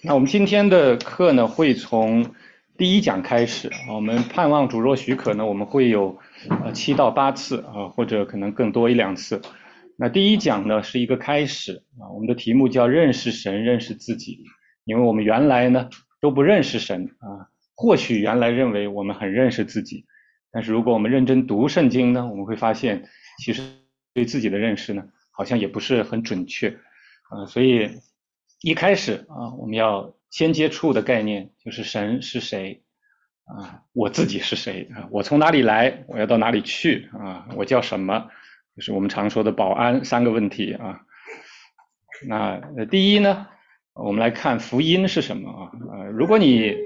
那我们今天的课呢，会从第一讲开始。我们盼望主若许可呢，我们会有7到8次或者可能更多1-2次。那第一讲呢是一个开始我们的题目叫认识神，认识自己。因为我们原来呢都不认识神或许原来认为我们很认识自己，但是如果我们认真读圣经呢，我们会发现其实对自己的认识呢好像也不是很准确所以一开始我们要先接触的概念就是神是谁我自己是谁我从哪里来，我要到哪里去我叫什么，就是我们常说的保安3个问题那第一呢，我们来看福音是什么如果你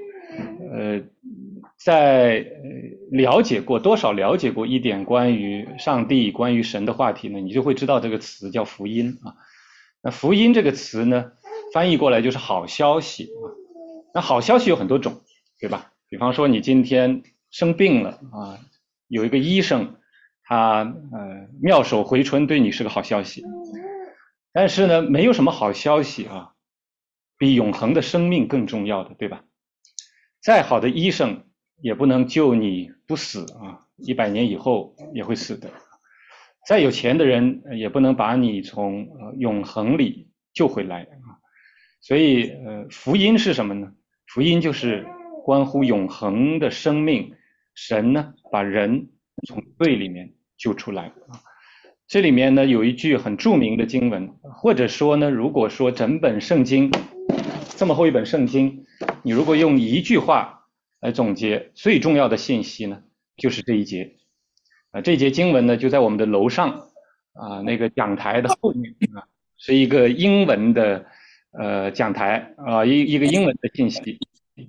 在多少了解过一点关于上帝、关于神的话题呢，你就会知道这个词叫福音那福音这个词呢，翻译过来就是好消息那好消息有很多种，对吧？比方说你今天生病了有一个医生他妙手回春，对你是个好消息。但是呢，没有什么好消息比永恒的生命更重要的，对吧？再好的医生也不能救你不死100年以后也会死的。再有钱的人也不能把你从永恒里救回来所以福音是什么呢？福音就是关乎永恒的生命，神呢把人从罪里面救出来这里面呢有一句很著名的经文，或者说呢，如果说整本圣经这么厚一本圣经，你如果用一句话来总结最重要的信息呢，就是这一节这一节经文呢就在我们的楼上那个讲台的后面是一个英文的讲台一个英文的信息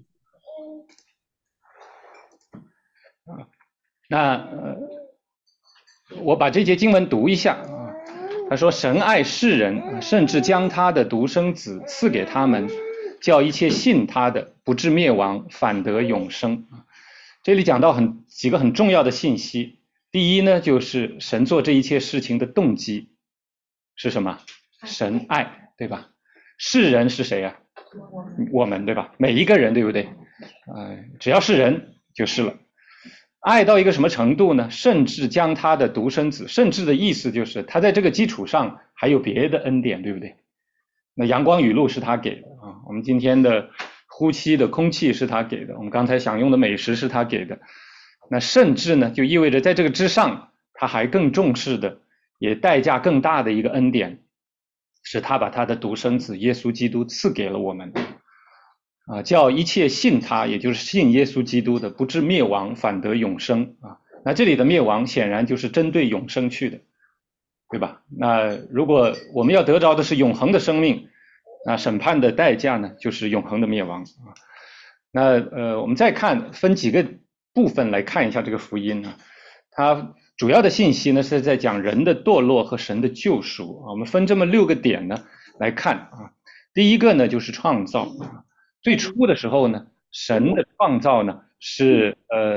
那我把这节经文读一下他说神爱世人，甚至将他的独生子赐给他们，叫一切信他的不至灭亡，反得永生这里讲到几个很重要的信息。第一呢，就是神做这一切事情的动机是什么？神爱，对吧？世人是谁我们，对吧？每一个人，对不对只要是人就是了。爱到一个什么程度呢？甚至将他的独生子，甚至的意思就是他在这个基础上还有别的恩典，对不对？那阳光雨露是他给的我们今天的呼吸的空气是他给的，我们刚才享用的美食是他给的。那甚至呢，就意味着在这个之上，他还更重视的，也代价更大的一个恩典，是他把他的独生子耶稣基督赐给了我们叫一切信他，也就是信耶稣基督的，不至灭亡，反得永生那这里的灭亡显然就是针对永生去的，对吧？那如果我们要得着的是永恒的生命，那审判的代价呢，就是永恒的灭亡那我们再分几个部分来看一下这个福音它主要的信息呢是在讲人的堕落和神的救赎我们分这么6个点呢来看第一个呢就是创造最初的时候呢，神的创造呢是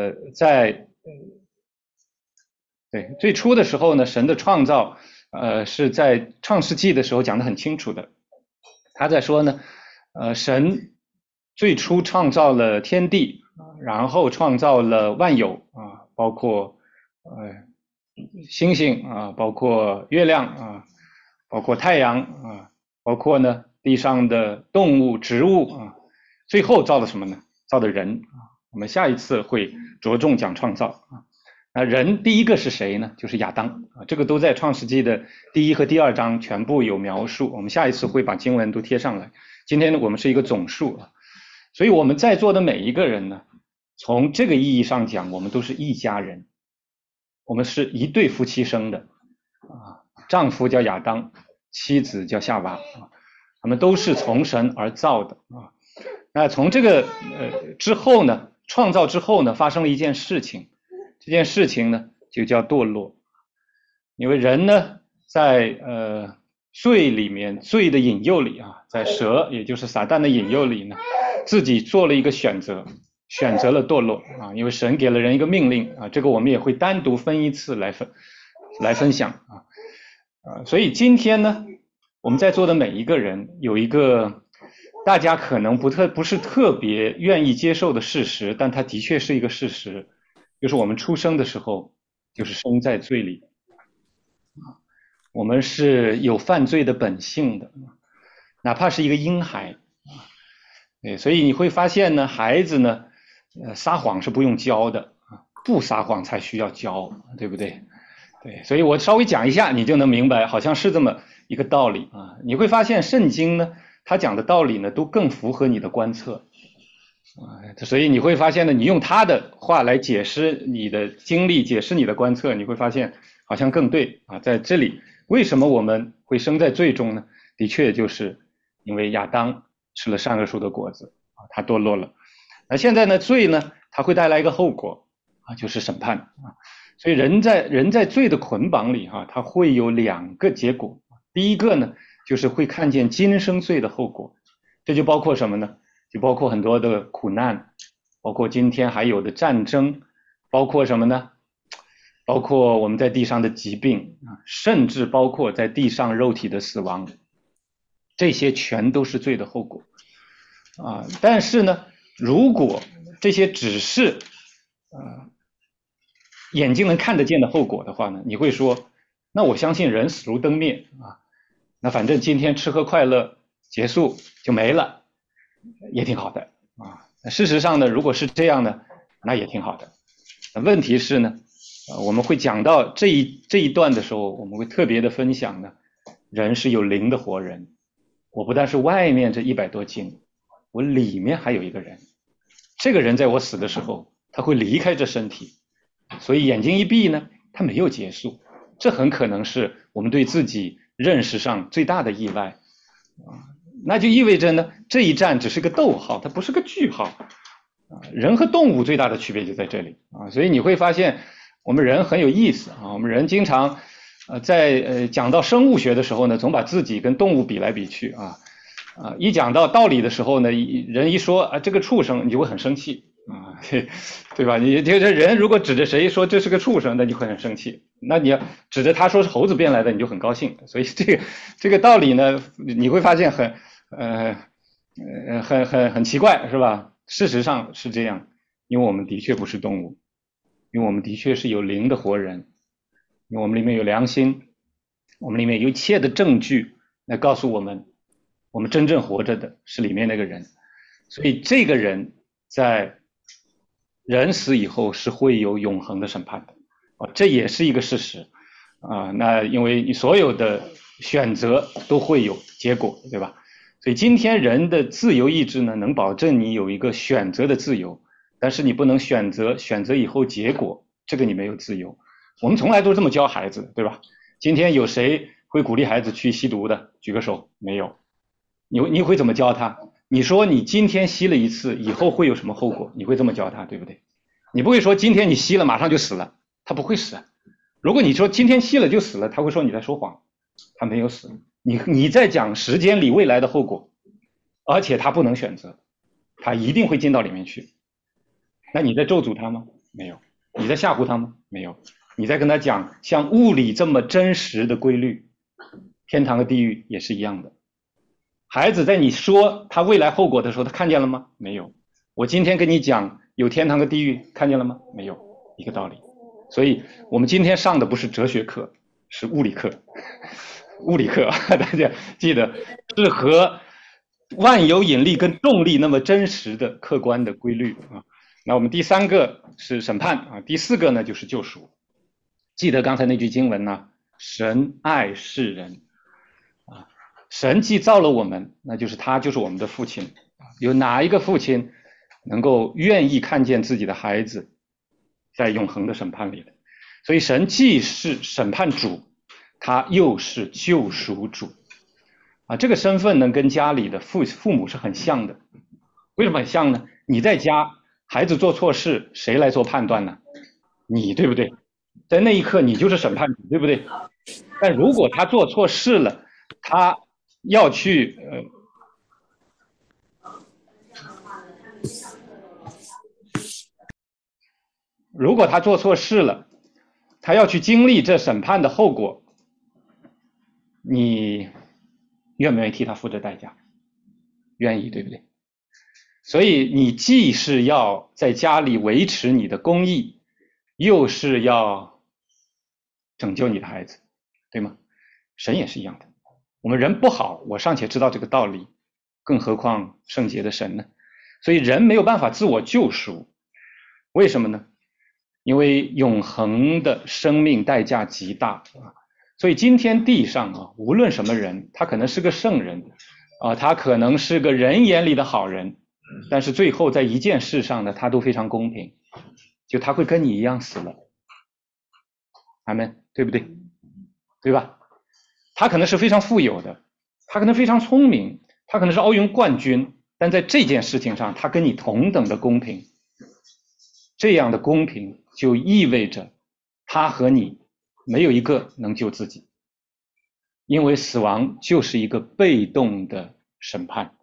最初的时候呢，神的创造是在创世纪的时候讲得很清楚的。他在说呢神最初创造了天地然后创造了万有包括星星包括月亮包括太阳包括呢地上的动物植物最后造了什么呢？造的人我们下一次会着重讲创造那人第一个是谁呢？就是亚当这个都在创世纪的第1和第2章全部有描述，我们下一次会把经文都贴上来。今天呢我们是一个总数所以我们在座的每一个人呢，从这个意义上讲，我们都是一家人，我们是一对夫妻生的丈夫叫亚当，妻子叫夏娃他们都是从神而造的那从这个之后呢，创造之后呢，发生了一件事情，这件事情呢就叫堕落。因为人呢在罪里面，罪的引诱里在蛇也就是撒旦的引诱里呢，自己做了一个选择，选择了堕落因为神给了人一个命令这个我们也会单独分一次来分享所以今天呢，我们在座的每一个人有一个大家可能不是特别愿意接受的事实，但它的确是一个事实，就是我们出生的时候就是生在罪里，我们是有犯罪的本性的，哪怕是一个婴孩，对，所以你会发现呢，孩子呢，撒谎是不用教的，不撒谎才需要教，对不对？对，所以我稍微讲一下，你就能明白，好像是这么一个道理啊。你会发现圣经呢，他讲的道理呢，都更符合你的观测啊。所以你会发现呢，你用他的话来解释你的经历，解释你的观测，你会发现好像更对啊。在这里，为什么我们会生在罪中呢？的确就是因为亚当吃了善恶树的果子啊，他堕落了。那现在呢，罪呢，它会带来一个后果啊，就是审判啊。所以人在罪的捆绑里哈，它会有两个结果。第一个呢，就是会看见今生罪的后果，这就包括什么呢？就包括很多的苦难，包括今天还有的战争，包括什么呢？包括我们在地上的疾病啊，甚至包括在地上肉体的死亡，这些全都是罪的后果啊。但是呢，如果这些只是眼睛能看得见的后果的话呢，你会说，那我相信人死如灯灭啊，那反正今天吃喝快乐结束就没了，也挺好的啊。事实上呢，如果是这样呢，那也挺好的。问题是呢，我们会讲到这一段的时候，我们会特别的分享呢，人是有灵的活人，我不但是外面这100多斤，我里面还有一个人，这个人在我死的时候，他会离开这身体。所以眼睛一闭呢，它没有结束，这很可能是我们对自己认识上最大的意外啊。那就意味着呢，这一站只是个逗号，它不是个句号啊。人和动物最大的区别就在这里啊。所以你会发现，我们人很有意思啊。我们人经常在讲到生物学的时候呢，总把自己跟动物比来比去啊。一讲到道理的时候呢，人一说啊这个畜生，你就会很生气。啊，对吧？你这人如果指着谁说这是个畜生，那你会很生气；那你要指着他说是猴子变来的，你就很高兴。所以这个道理呢，你会发现很奇怪，是吧？事实上是这样，因为我们的确不是动物，因为我们的确是有灵的活人，因为我们里面有良心，我们里面有一切的证据来告诉我们，我们真正活着的是里面那个人。所以这个人在人死以后是会有永恒的审判的啊，这也是一个事实啊。那因为你所有的选择都会有结果，对吧？所以今天人的自由意志呢，能保证你有一个选择的自由，但是你不能选择以后结果，这个你没有自由。我们从来都这么教孩子，对吧？今天有谁会鼓励孩子去吸毒的？举个手，没有。你会怎么教他？你说你今天吸了一次，以后会有什么后果？你会这么教他，对不对？你不会说今天你吸了马上就死了，他不会死。如果你说今天吸了就死了，他会说你在说谎，他没有死。你在讲时间里未来的后果，而且他不能选择，他一定会进到里面去。那你在咒诅他吗？没有。你在吓唬他吗？没有。你在跟他讲像物理这么真实的规律，天堂和地狱也是一样的。孩子在你说他未来后果的时候，他看见了吗？没有。我今天跟你讲有天堂和地狱，看见了吗？没有，一个道理。所以我们今天上的不是哲学课，是物理课。物理课，大家记得是和万有引力跟重力那么真实的客观的规律啊。那我们第3个是审判啊，第4个呢就是救赎。记得刚才那句经文呢，神爱世人。神既造了我们，那就是他就是我们的父亲。有哪一个父亲能够愿意看见自己的孩子在永恒的审判里的？所以神既是审判主，他又是救赎主啊。这个身份呢，跟家里的父母是很像的。为什么很像呢？你在家，孩子做错事，谁来做判断呢？你，对不对？在那一刻，你就是审判主，对不对？但如果他做错事了，他要去如果他做错事了，他要去经历这审判的后果，你愿不愿意替他付这代价？ 愿意，对不对？所以你既是要在家里维持你的公义，又是要拯救你的孩子，对吗？神也是一样的。我们人不好，我尚且知道这个道理，更何况圣洁的神呢？所以人没有办法自我救赎，为什么呢？因为永恒的生命代价极大啊！所以今天地上啊，无论什么人，他可能是个圣人啊，他可能是个人眼里的好人，但是最后在一件事上呢，他都非常公平，就他会跟你一样死了，阿们，对不对？对吧？他可能是非常富有的，他可能非常聪明，他可能是奥运冠军，但在这件事情上，他跟你同等的公平。这样的公平就意味着他和你没有一个能救自己，因为死亡就是一个被动的审判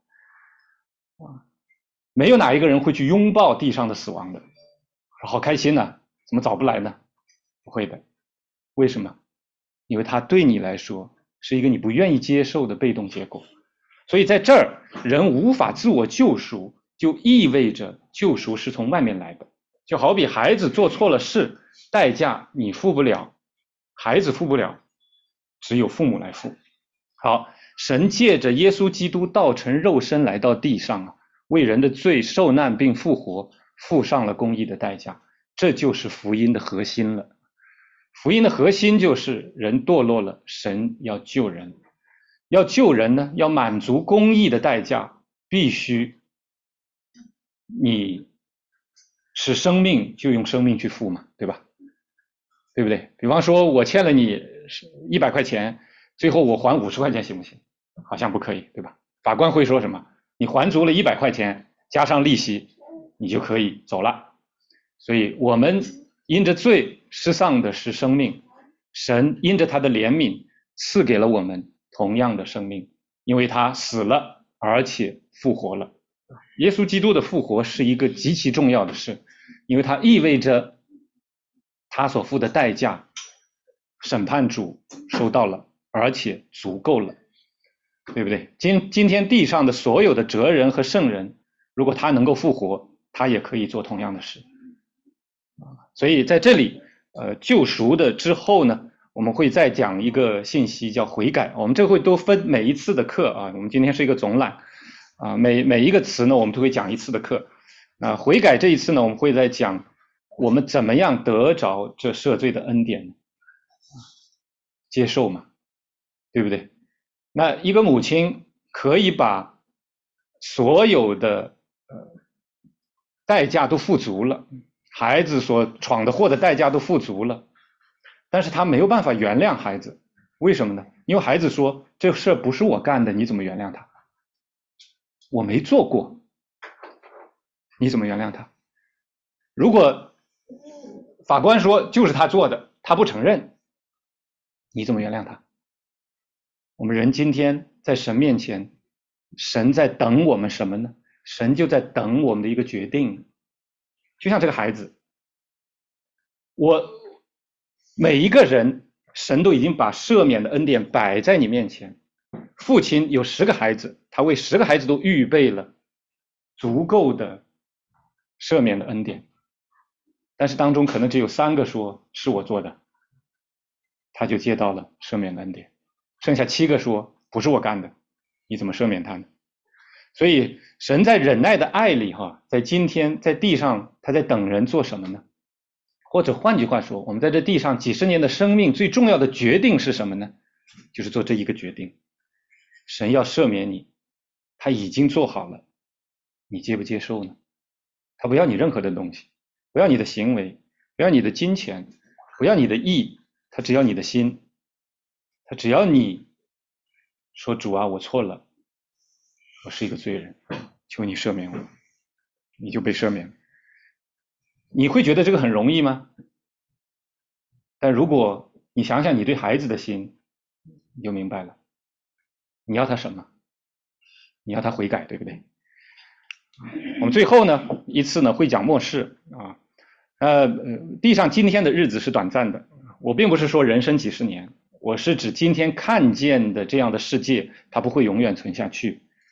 没有哪一个人会去拥抱地上的死亡的，好开心呢，怎么早不来呢？不会的。为什么？因为他对你来说是一个你不愿意接受的被动结果。所以在这儿，人无法自我救赎，就意味着救赎是从外面来的。就好比孩子做错了事，代价你付不了，孩子付不了，只有父母来付。好，神借着耶稣基督道成肉身来到地上为人的罪受难并复活，付上了公义的代价。这就是福音的核心了。福音的核心就是人堕落了，神要救人。要救人呢，要满足公义的代价，必须你是生命就用生命去付嘛，对吧？对不对？比方说我欠了你100块钱，最后我还50块钱行不行？好像不可以，对吧？法官会说什么？你还足了100块钱加上利息，你就可以走了。所以我们因着罪失丧的是生命，神因着他的怜悯赐给了我们同样的生命，因为他死了而且复活了。耶稣基督的复活是一个极其重要的事，因为它意味着他所付的代价审判主收到了，而且足够了，对不对？今天地上的所有的哲人和圣人，如果他能够复活，他也可以做同样的事。所以在这里救赎的之后呢，我们会再讲一个信息叫悔改。我们这会都分每一次的课我们今天是一个总览每一个词呢我们都会讲一次的课。悔改这一次呢，我们会再讲我们怎么样得着这赦罪的恩典，接受嘛，对不对？那一个母亲可以把所有的代价都付足了，孩子所闯的祸的代价都付足了，但是他没有办法原谅孩子，为什么呢？因为孩子说这事不是我干的，你怎么原谅他？我没做过，你怎么原谅他？如果法官说就是他做的，他不承认，你怎么原谅他？我们人今天在神面前，神在等我们什么呢？神就在等我们的一个决定。就像这个孩子，我每一个人，神都已经把赦免的恩典摆在你面前。父亲有10个孩子，他为10个孩子都预备了足够的赦免的恩典，但是当中可能只有3个说是我做的，他就接到了赦免的恩典，剩下7个说不是我干的，你怎么赦免他呢？所以神在忍耐的爱里在今天在地上他在等人做什么呢？或者换句话说，我们在这地上几十年的生命最重要的决定是什么呢？就是做这一个决定。神要赦免你，他已经做好了，你接不接受呢？他不要你任何的东西，不要你的行为，不要你的金钱，不要你的义，他只要你的心。他只要你说主啊，我错了，我是一个罪人，求你赦免我，你就被赦免。你会觉得这个很容易吗？但如果你想想你对孩子的心，你就明白了。你要他什么？你要他悔改，对不对？我们最后呢一次呢会讲末世地上今天的日子是短暂的，我并不是说人生几十年，我是指今天看见的这样的世界，它不会永远存下去。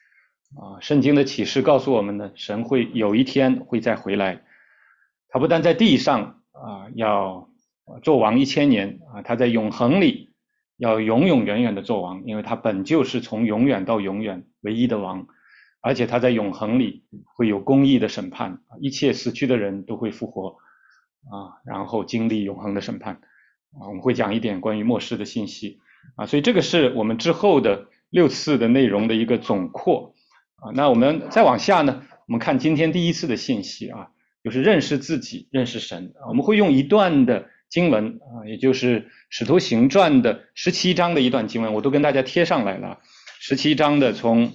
圣经的启示告诉我们呢，神会有一天会再回来，他不但在地上要做王1000年他在永恒里要永永远远的做王，因为他本就是从永远到永远唯一的王，而且他在永恒里会有公义的审判，一切死去的人都会复活然后经历永恒的审判我们会讲一点关于末世的信息所以这个是我们之后的6次的内容的一个总括那我们再往下呢，我们看今天第1次的信息就是认识自己，认识神我们会用一段的经文也就是使徒行传的17章的一段经文，我都跟大家贴上来了17章的从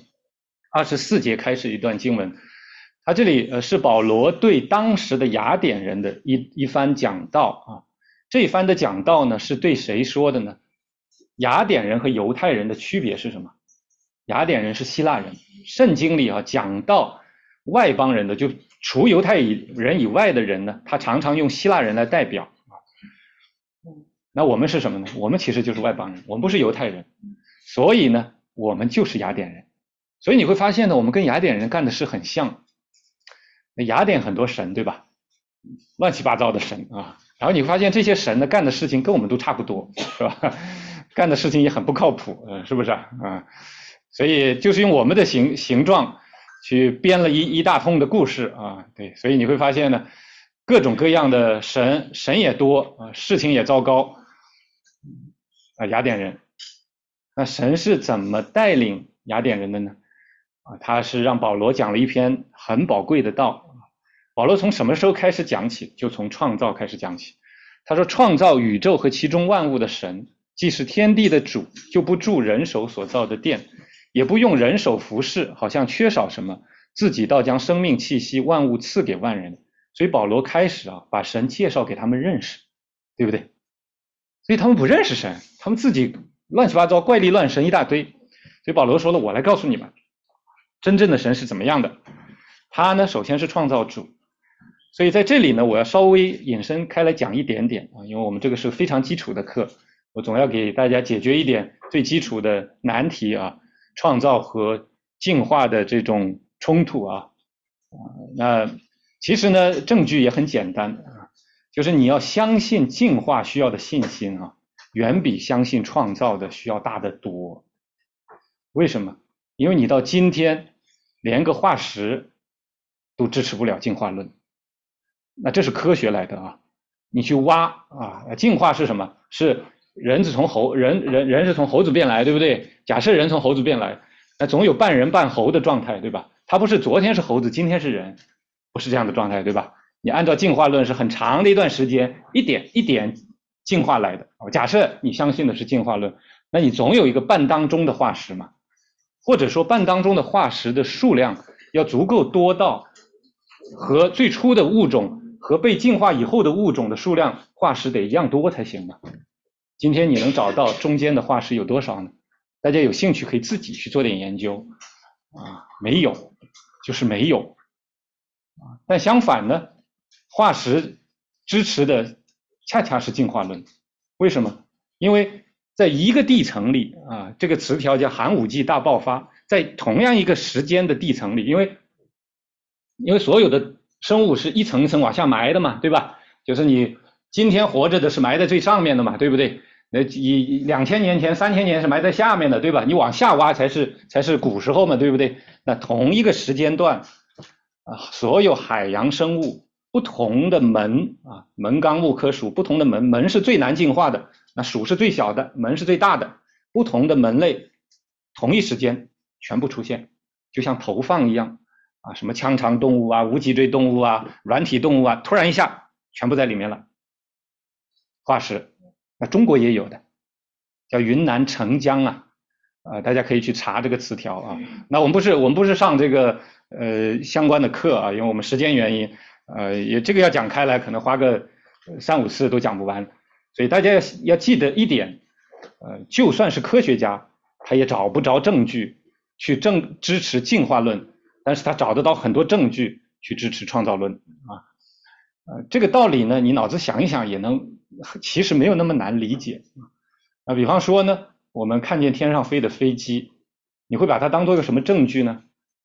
24节开始一段经文，他这里是保罗对当时的雅典人的一番讲道这一番的讲道呢是对谁说的呢？雅典人和犹太人的区别是什么？雅典人是希腊人，圣经里讲到外邦人的，就除犹太人以外的人呢，他常常用希腊人来代表那我们是什么呢？我们其实就是外邦人，我们不是犹太人，所以呢我们就是雅典人。所以你会发现呢，我们跟雅典人干的事很像。雅典很多神对吧，乱七八糟的神然后你会发现这些神呢干的事情跟我们都差不多是吧，干的事情也很不靠谱是不是所以就是用我们的形状去编了一大通的故事对，所以你会发现呢，各种各样的神也多事情也糟糕雅典人。那神是怎么带领雅典人的呢？他是让保罗讲了一篇很宝贵的道。保罗从什么时候开始讲起？就从创造开始讲起。他说创造宇宙和其中万物的神，既是天地的主，就不住人手所造的殿，也不用人手服侍，好像缺少什么，自己倒将生命气息万物赐给万人。所以保罗开始把神介绍给他们认识，对不对？所以他们不认识神，他们自己乱七八糟怪力乱神一大堆。所以保罗说了，我来告诉你们真正的神是怎么样的。他呢首先是创造主，所以在这里呢我要稍微引申开来讲一点点因为我们这个是非常基础的课，我总要给大家解决一点最基础的难题创造和进化的这种冲突那其实呢证据也很简单就是你要相信进化需要的信心远比相信创造的需要大得多。为什么？因为你到今天连个化石都支持不了进化论，那这是科学来的你去挖进化是什么？是人是从猴子变来，对不对？假设人从猴子变来，那总有半人半猴的状态，对吧？他不是昨天是猴子今天是人，不是这样的状态，对吧？你按照进化论是很长的一段时间一点一点进化来的假设你相信的是进化论，那你总有一个半当中的化石嘛，或者说半当中的化石的数量要足够多到和最初的物种和被进化以后的物种的数量化石得一样多才行嘛。今天你能找到中间的化石有多少呢？大家有兴趣可以自己去做点研究没有就是没有但相反呢，化石支持的恰恰是进化论。为什么？因为在一个地层里这个词条叫寒武纪大爆发，在同样一个时间的地层里，因为所有的生物是一层一层往下埋的嘛，对吧？就是你今天活着的是埋在最上面的嘛，对不对？那2000年前3000年是埋在下面的，对吧？你往下挖才是古时候嘛，对不对？那同一个时间段所有海洋生物不同的门门纲目科属不同的门是最难进化的，那属是最小的，门是最大的，不同的门类同一时间全部出现，就像投放一样什么腔肠动物无脊椎动物软体动物突然一下全部在里面了。化石那中国也有的，叫云南澄江大家可以去查这个词条那我们不是上这个相关的课因为我们时间原因也这个要讲开来可能花个3-5次都讲不完，所以大家要记得一点就算是科学家他也找不着证据去支持进化论，但是他找得到很多证据去支持创造论这个道理呢你脑子想一想也能，其实没有那么难理解比方说呢，我们看见天上飞的飞机，你会把它当做一个什么证据呢？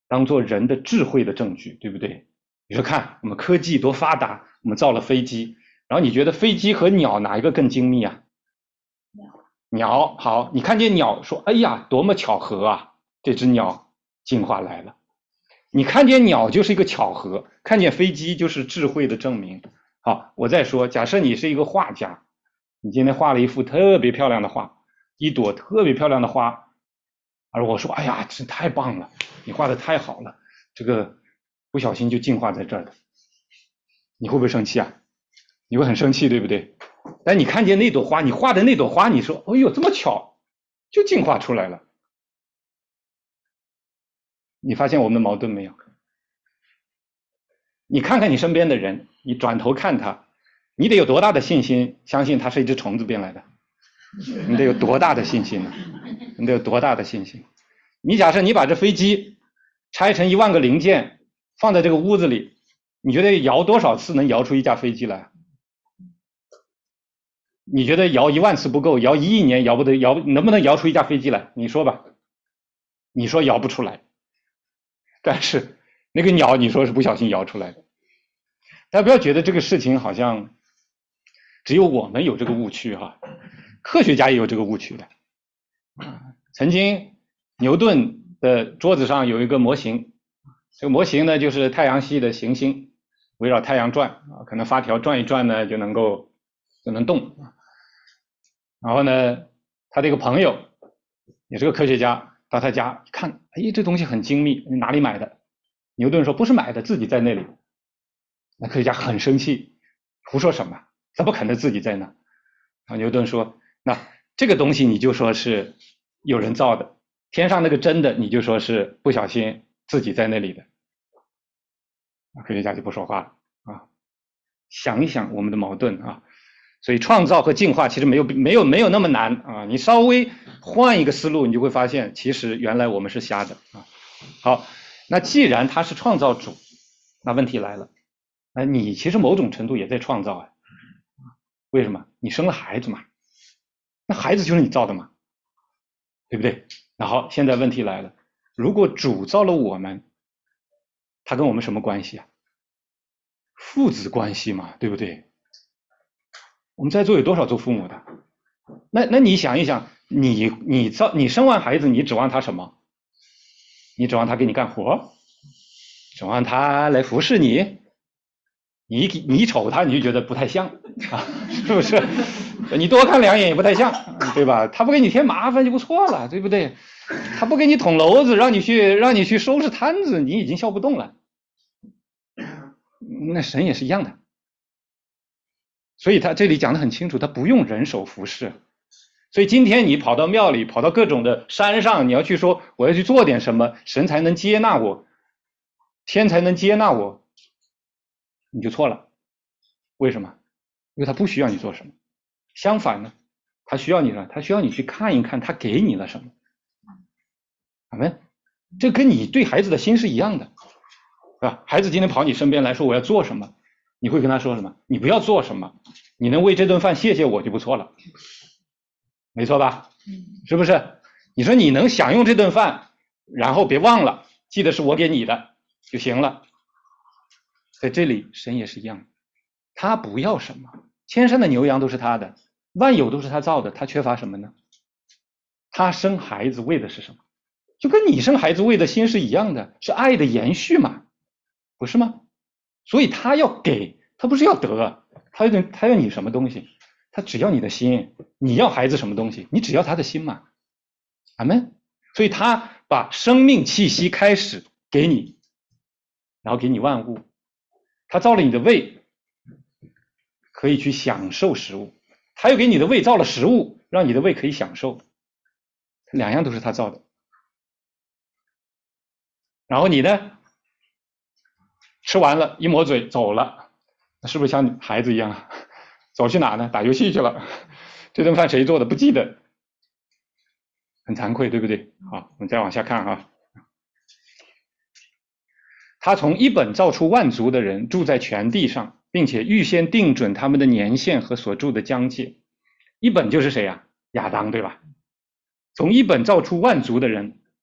当做人的智慧的证据，对不对？你说看我们科技多发达，我们造了飞机，然后你觉得飞机和鸟哪一个更精密啊？鸟。好，你看见鸟说，哎呀，多么巧合啊，这只鸟进化来了。你看见鸟就是一个巧合，看见飞机就是智慧的证明。好，我再说，假设你是一个画家，你今天画了一幅特别漂亮的画，一朵特别漂亮的花，而我说，哎呀，这太棒了，你画的太好了，这个不小心就进化在这儿的，你会不会生气啊？你会很生气，对不对？但你看见那朵花，你画的那朵花，你说，哎呦，这么巧，就进化出来了。你发现我们的矛盾没有？你看看你身边的人，你转头看他，你得有多大的信心相信他是一只虫子变来的？你得有多大的信心呢？你得有多大的信心？你假设你把这飞机拆成10000个零件，放在这个屋子里，你觉得摇多少次能摇出一架飞机来？你觉得摇10000次不够，摇1亿年摇不得，能不能摇出一架飞机来？你说吧。你说摇不出来，但是那个鸟你说是不小心摇出来的。大家不要觉得这个事情好像只有我们有这个误区哈，科学家也有这个误区的。曾经牛顿的桌子上有一个模型，这个模型呢就是太阳系的行星围绕太阳转啊，可能发条转一转呢就能动。然后呢，他这个朋友也是个科学家，到他家一看，哎，这东西很精密，你哪里买的？牛顿说不是买的，自己在那里。那科学家很生气，胡说什么？怎么可能自己在那？然后牛顿说，那这个东西你就说是有人造的，天上那个真的你就说是不小心自己在那里的。科学家就不说话了啊。想一想我们的矛盾啊，所以创造和进化其实没有那么难啊，你稍微换一个思路，你就会发现其实原来我们是瞎的啊。好，那既然他是创造主，那问题来了，你其实某种程度也在创造啊。为什么？你生了孩子嘛，那孩子就是你造的嘛，对不对？然后现在问题来了，如果主造了我们，他跟我们什么关系啊？父子关系嘛，对不对？我们在座有多少做父母的？那你想一想，你生完孩子，你指望他什么？你指望他给你干活，指望他来服侍你？你瞅他，你就觉得不太像啊，是不是？你多看2眼也不太像，对吧？他不给你添麻烦就不错了，对不对？他不给你捅娄子，让你去收拾摊子，你已经笑不动了。那神也是一样的，所以他这里讲得很清楚，他不用人手服侍。所以今天你跑到庙里，跑到各种的山上，你要去说我要去做点什么，神才能接纳我，天才能接纳我，你就错了。为什么？因为他不需要你做什么，相反呢，他需要你呢，他需要你去看一看他给你了什么。阿们，这跟你对孩子的心是一样的，是吧？孩子今天跑你身边来说我要做什么，你会跟他说什么？你不要做什么，你能为这顿饭谢谢我就不错了，没错吧？是不是？你说你能享用这顿饭，然后别忘了记得是我给你的就行了。在这里神也是一样，他不要什么，千山的牛羊都是他的，万有都是他造的，他缺乏什么呢？他生孩子为的是什么？就跟你生孩子为的心是一样的，是爱的延续嘛，不是吗？所以他要给，他不是要得，他要你什么东西？他只要你的心。你要孩子什么东西？你只要他的心嘛。阿们。所以他把生命气息开始给你，然后给你万物。他造了你的胃，可以去享受食物，他又给你的胃造了食物，让你的胃可以享受，两样都是他造的。然后你呢，吃完了一抹嘴走了，是不是像孩子一样？走去哪呢？打游戏去了。这顿饭谁做的不记得，很惭愧，对不对？好，我们再往下看啊。他从一本造出万族的人住在全地上，并且预先定准他们的年限和所住的疆界。一本就是谁呀？亚当，对吧？从一本造出万族的人，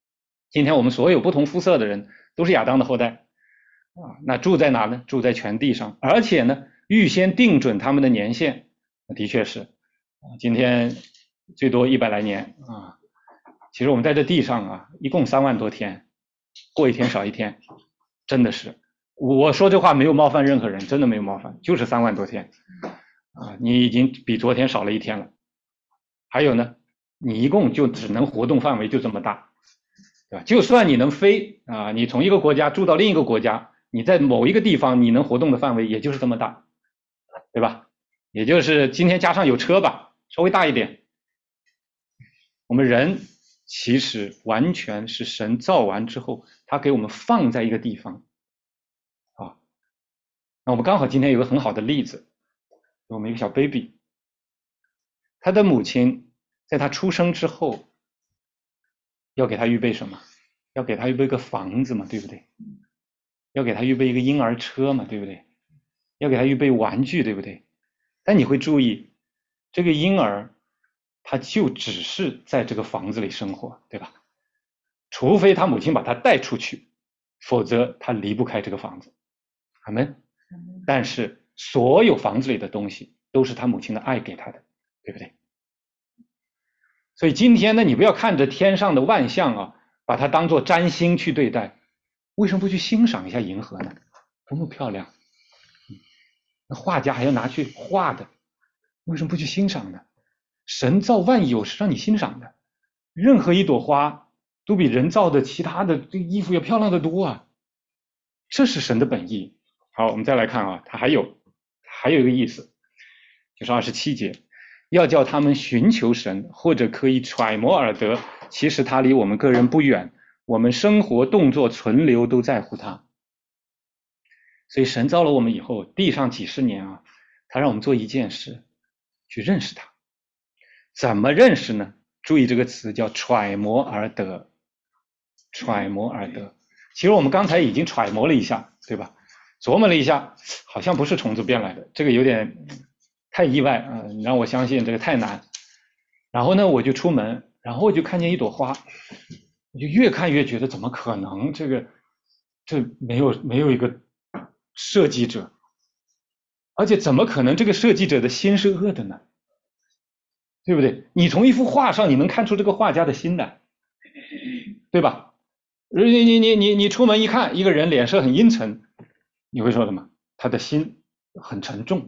今天我们所有不同肤色的人都是亚当的后代啊，那住在哪呢？住在全地上，而且呢，预先定准他们的年限，的确是啊，今天最多100来年啊。其实我们在这地上啊，一共3万多天，过一天少一天，真的是，我说这话没有冒犯任何人，真的没有冒犯，就是3万多天啊，你已经比昨天少了1天了。还有呢，你一共就只能活动范围就这么大，对吧？就算你能飞啊，你从一个国家住到另一个国家，你在某一个地方你能活动的范围也就是这么大，对吧？也就是今天加上有车吧，稍微大一点。我们人其实完全是神造完之后，他给我们放在一个地方啊。那我们刚好今天有个很好的例子，我们一个小 baby， 他的母亲在他出生之后要给他预备什么？要给他预备个房子嘛，对不对？要给他预备一个婴儿车嘛，对不对？要给他预备玩具，对不对？但你会注意，这个婴儿他就只是在这个房子里生活，对吧？除非他母亲把他带出去，否则他离不开这个房子。阿们。但是所有房子里的东西都是他母亲的爱给他的，对不对？所以今天呢，你不要看着天上的万象啊，把它当作占星去对待，为什么不去欣赏一下银河呢？多么漂亮！那画家还要拿去画的，为什么不去欣赏呢？神造万有是让你欣赏的，任何一朵花都比人造的其他的这衣服要漂亮的多啊，这是神的本意。好，我们再来看啊，它还有一个意思，就是27节，要叫他们寻求神，或者可以揣摩而得，其实他离我们个人不远，我们生活动作存留都在乎他。所以神造了我们以后，地上几十年啊，他让我们做一件事，去认识他。怎么认识呢？注意这个词叫揣摩而得，揣摩而得。其实我们刚才已经揣摩了一下，对吧？琢磨了一下，好像不是虫子变来的，这个有点太意外啊，你让我相信这个太难。然后呢，我就出门，然后我就看见一朵花，我就越看越觉得怎么可能？这没有一个设计者，而且怎么可能这个设计者的心是恶的呢？对不对？你从一幅画上你能看出这个画家的心的，对吧？你出门一看，一个人脸色很阴沉，你会说什么？他的心很沉重。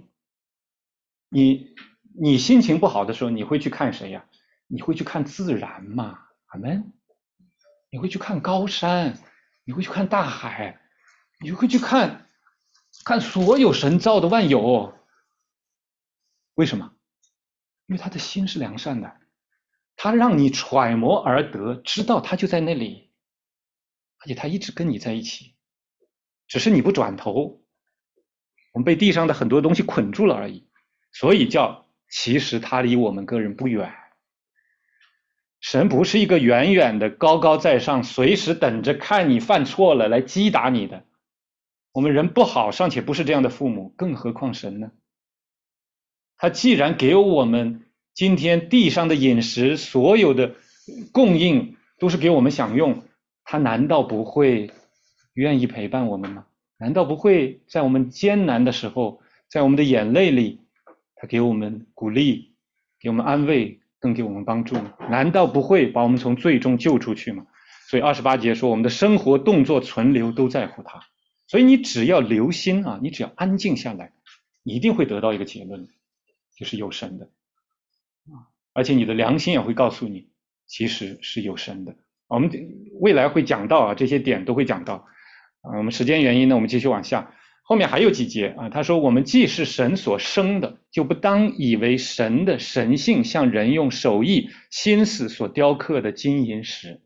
你心情不好的时候，你会去看谁呀？你会去看自然嘛？阿门。你会去看高山，你会去看大海，你会去看所有神造的万有。为什么？因为他的心是良善的，他让你揣摩而得，知道他就在那里，而且他一直跟你在一起，只是你不转头，我们被地上的很多东西捆住了而已，所以其实他离我们个人不远。神不是一个远远的高高在上，随时等着看你犯错了来击打你的。我们人不好，尚且不是这样的父母，更何况神呢？他既然给我们今天地上的饮食，所有的供应都是给我们享用，他难道不会愿意陪伴我们吗？难道不会在我们艰难的时候，在我们的眼泪里，他给我们鼓励，给我们安慰，更给我们帮助吗？难道不会把我们从最终救出去吗？所以28节说，我们的生活动作存留都在乎他。所以你只要留心啊，你只要安静下来，你一定会得到一个结论，就是有神的啊，而且你的良心也会告诉你，其实是有神的。我们未来会讲到啊，这些点都会讲到啊。我们时间原因呢，我们继续往下，后面还有几节啊。他说，我们既是神所生的，就不当以为神的神性像人用手艺心思所雕刻的金银石。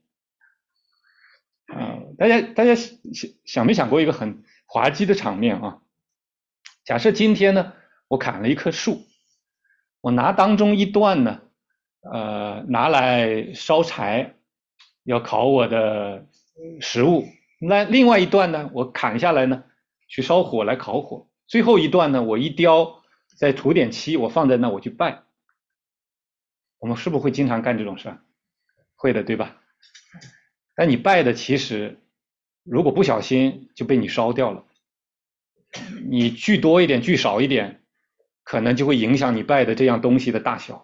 大家想没想过一个很滑稽的场面啊？假设今天呢，我砍了一棵树，我拿当中一段呢，拿来烧柴，要烤我的食物；那另外一段呢，我砍下来呢，去烧火来烤火；最后一段呢，我一雕，再涂点漆，我放在那，我去拜。我们是不是会经常干这种事？会的，对吧？ 但你拜的其实如果不小心就被你烧掉了，你聚多一点聚少一点，可能就会影响你拜的这样东西的大小。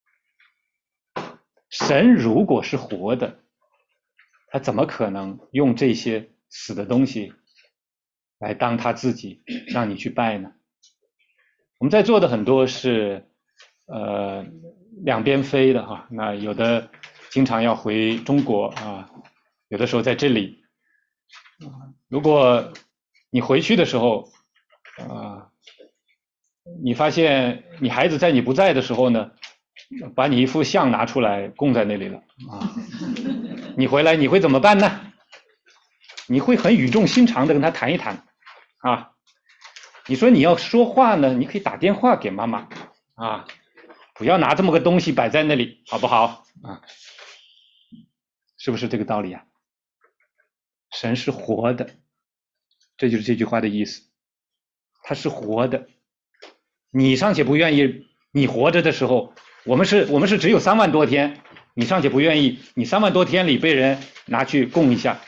神如果是活的，他怎么可能用这些死的东西来当他自己让你去拜呢？我们在座的很多是两边飞的哈，那有的经常要回中国啊，有的时候在这里。如果你回去的时候你发现你孩子在你不在的时候呢，把你一幅像拿出来供在那里了啊，你回来你会怎么办呢？你会很语重心长的跟他谈一谈啊。你说你要说话呢，你可以打电话给妈妈啊，不要拿这么个东西摆在那里，好不好啊？是不是这个道理啊？神是活的，这就是这句话的意思，他是活的。你尚且不愿意，你活着的时候，我们是只有3万多天，你尚且不愿意，你3万多天里被人拿去供一下，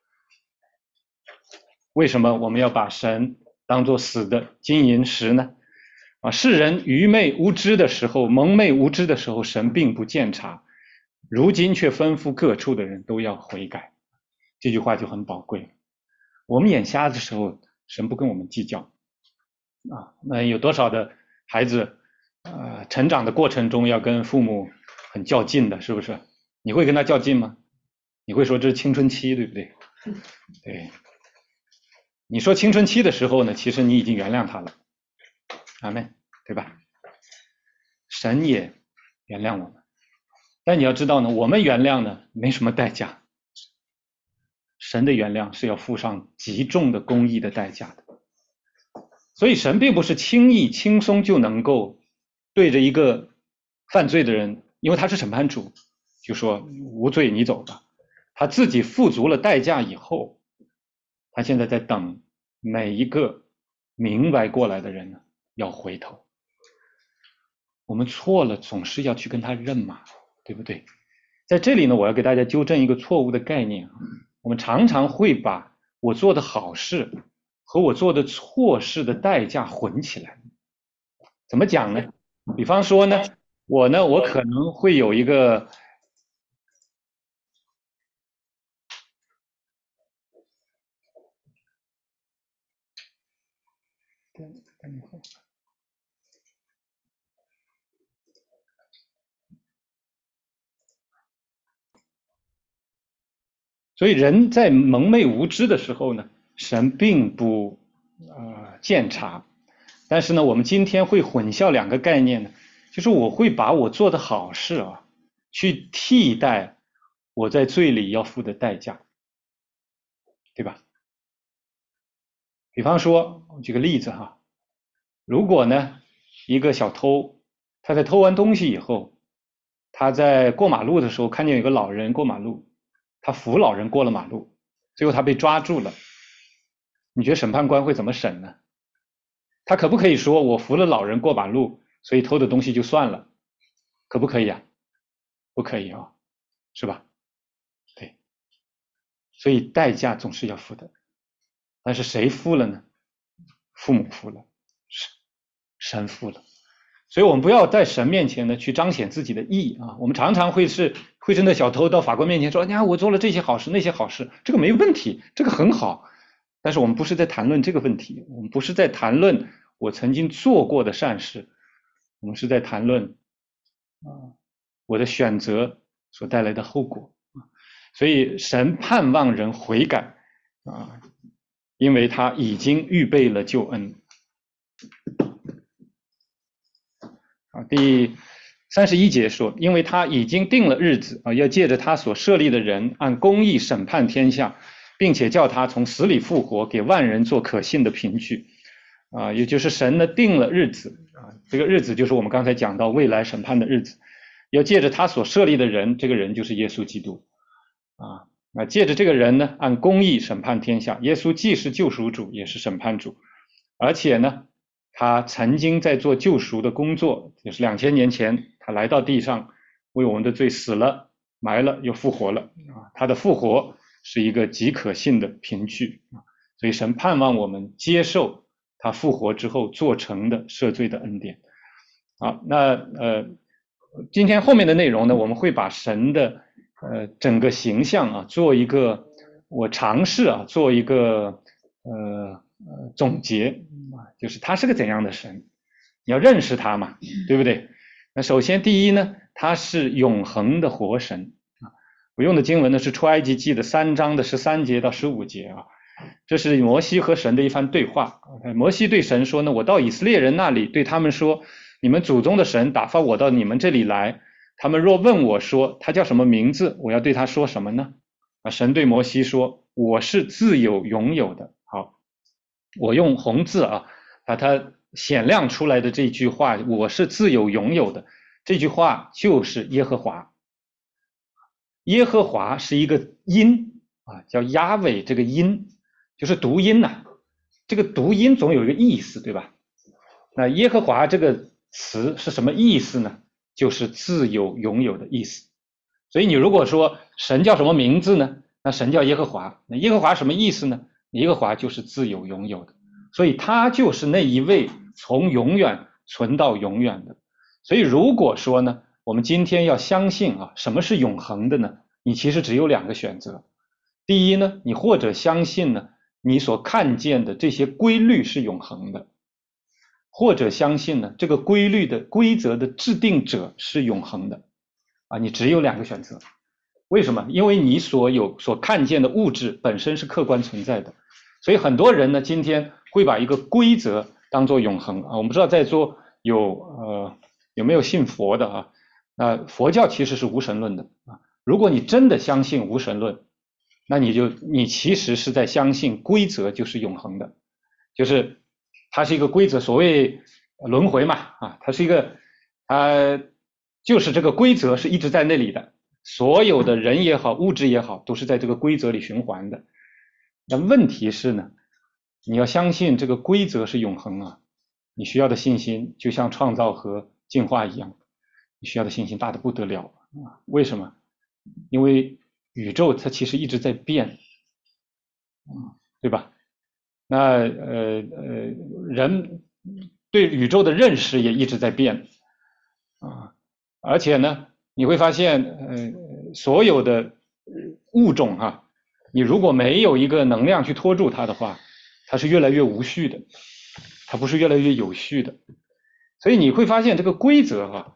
为什么我们要把神当作死的金银石呢？世人愚昧无知的时候，蒙昧无知的时候，神并不鉴察，如今却吩咐各处的人都要悔改。这句话就很宝贵。我们眼瞎的时候，神不跟我们计较那有多少的孩子成长的过程中要跟父母很较劲的，是不是？你会跟他较劲吗？你会说这是青春期，对不对？对。你说青春期的时候呢，其实你已经原谅他了，阿们，对吧？神也原谅我们，但你要知道呢，我们原谅呢没什么代价，神的原谅是要付上极重的公义的代价的。所以神并不是轻易轻松就能够对着一个犯罪的人，因为他是审判主，就说无罪你走吧。他自己付足了代价以后，他现在在等每一个明白过来的人呢要回头。我们错了总是要去跟他认嘛，对不对？在这里呢，我要给大家纠正一个错误的概念。我们常常会把我做的好事和我做的错事的代价混起来。怎么讲呢？比方说呢，我可能会有一个所以人在蒙昧无知的时候呢，神并不鉴察。但是呢，我们今天会混淆两个概念呢，就是我会把我做的好事去替代我在罪里要付的代价，对吧？比方说，我举个例子如果呢一个小偷他在偷完东西以后，他在过马路的时候看见有个老人过马路，他扶老人过了马路，最后他被抓住了，你觉得审判官会怎么审呢？他可不可以说我扶了老人过马路，所以偷的东西就算了？可不可以啊？不可以是吧？对，所以代价总是要付的，但是谁付了呢？父母付了，神付了。所以我们不要在神面前呢去彰显自己的义我们常常会是那小偷到法官面前说，你看我做了这些好事那些好事，这个没问题，这个很好。但是我们不是在谈论这个问题，我们不是在谈论我曾经做过的善事，我们是在谈论我的选择所带来的后果所以神盼望人悔改因为他已经预备了救恩第31节说，因为他已经定了日子要借着他所设立的人按公义审判天下，并且叫他从死里复活，给万人做可信的凭据也就是神呢定了日子这个日子就是我们刚才讲到未来审判的日子，要借着他所设立的人，这个人就是耶稣基督那借着这个人呢按公义审判天下。耶稣既是救赎主也是审判主，而且呢他曾经在做救赎的工作，就是2000年前他来到地上为我们的罪死了埋了又复活了啊，他的复活是一个极可信的凭据啊，所以神盼望我们接受他复活之后做成的赦罪的恩典。好，那今天后面的内容呢，我们会把神的整个形象啊做一个，我尝试啊做一个总结啊，就是他是个怎样的神，你要认识他嘛，对不对？那首先第一呢，他是永恒的活神啊。我用的经文呢是出埃及记的3章的13节到15节啊，这是摩西和神的一番对话。摩西对神说呢，我到以色列人那里对他们说，你们祖宗的神打发我到你们这里来，他们若问我说他叫什么名字，我要对他说什么呢？啊，神对摩西说，我是自有永有的。好，我用红字啊把它显亮出来的这句话，我是自有永有的，这句话就是耶和华。耶和华是一个音啊，叫亚伟，这个音就是读音呐，这个读音总有一个意思，对吧？那耶和华这个词是什么意思呢？就是自有永有的意思。所以你如果说神叫什么名字呢？那神叫耶和华。那耶和华什么意思呢？耶和华就是自有永有的，所以他就是那一位从永远存到永远的。所以如果说呢，我们今天要相信啊，什么是永恒的呢？你其实只有2个选择。第一呢，你或者相信呢，你所看见的这些规律是永恒的，或者相信呢，这个规律的规则的制定者是永恒的啊，你只有2个选择。为什么？因为你所看见的物质本身是客观存在的，所以很多人呢今天会把一个规则当作永恒啊。我们不知道在座有没有信佛的啊？那佛教其实是无神论的啊。如果你真的相信无神论，那你其实是在相信规则就是永恒的，就是它是一个规则，所谓轮回嘛啊，它是一个就是这个规则是一直在那里的。所有的人也好，物质也好，都是在这个规则里循环的。那问题是呢，你要相信这个规则是永恒啊，你需要的信心就像创造和进化一样，你需要的信心大得不得了啊！为什么？因为宇宙它其实一直在变，对吧？那人对宇宙的认识也一直在变啊，而且呢，你会发现所有的物种啊，你如果没有一个能量去拖住它的话，它是越来越无序的，它不是越来越有序的。所以你会发现这个规则啊，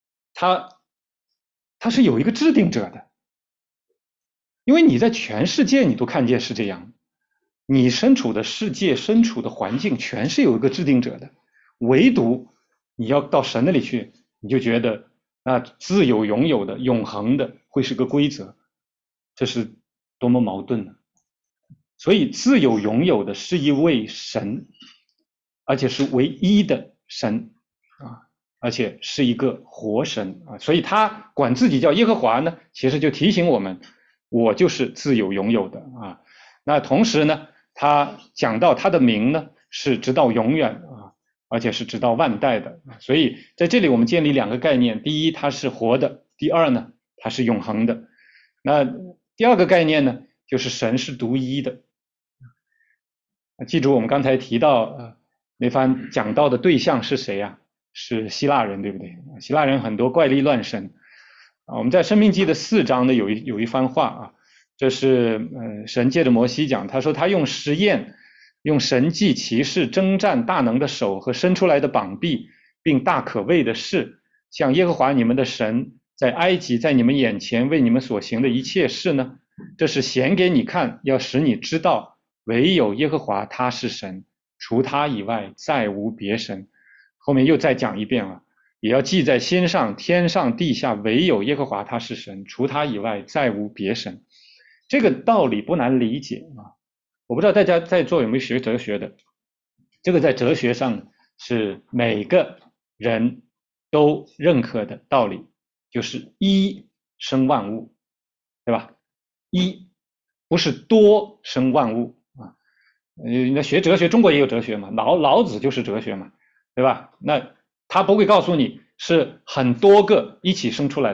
它是有一个制定者的，因为你在全世界你都看见是这样，你身处的世界身处的环境全是有一个制定者的，唯独你要到神那里去，你就觉得自有永有的永恒的会是个规则，这是多么矛盾呢？所以自有永有的是一位神，而且是唯一的神啊，而且是一个活神啊，所以他管自己叫耶和华呢，其实就提醒我们，我就是自有永有的啊。那同时呢，他讲到他的名呢是直到永远啊，而且是直到万代的。所以在这里我们建立2个概念：第一，他是活的；第二呢，他是永恒的。那第2个概念呢，就是神是独一的。记住我们刚才提到那番讲到的对象是谁啊？是希腊人，对不对？希腊人很多怪力乱神啊。我们在申命记的4章呢有一番话啊，这是神借着摩西讲，他说他用实验，用神迹奇事征战大能的手和伸出来的膀臂，并大可畏的事，像耶和华你们的神在埃及在你们眼前为你们所行的一切事呢，这是显给你看，要使你知道唯有耶和华他是神，除他以外再无别神。后面又再讲一遍了，也要记在心上，天上地下唯有耶和华他是神，除他以外再无别神。这个道理不难理解啊。我不知道大家在座有没有学哲学的，这个在哲学上是每个人都认可的道理，就是一生万物，对吧？一不是多生万物啊。那学哲学，中国也有哲学嘛，老子就是哲学嘛，对吧？那他不会告诉你是很多个一起生出来的，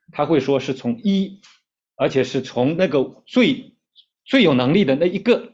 他会说是从一，而且是从那个最有能力的那一个。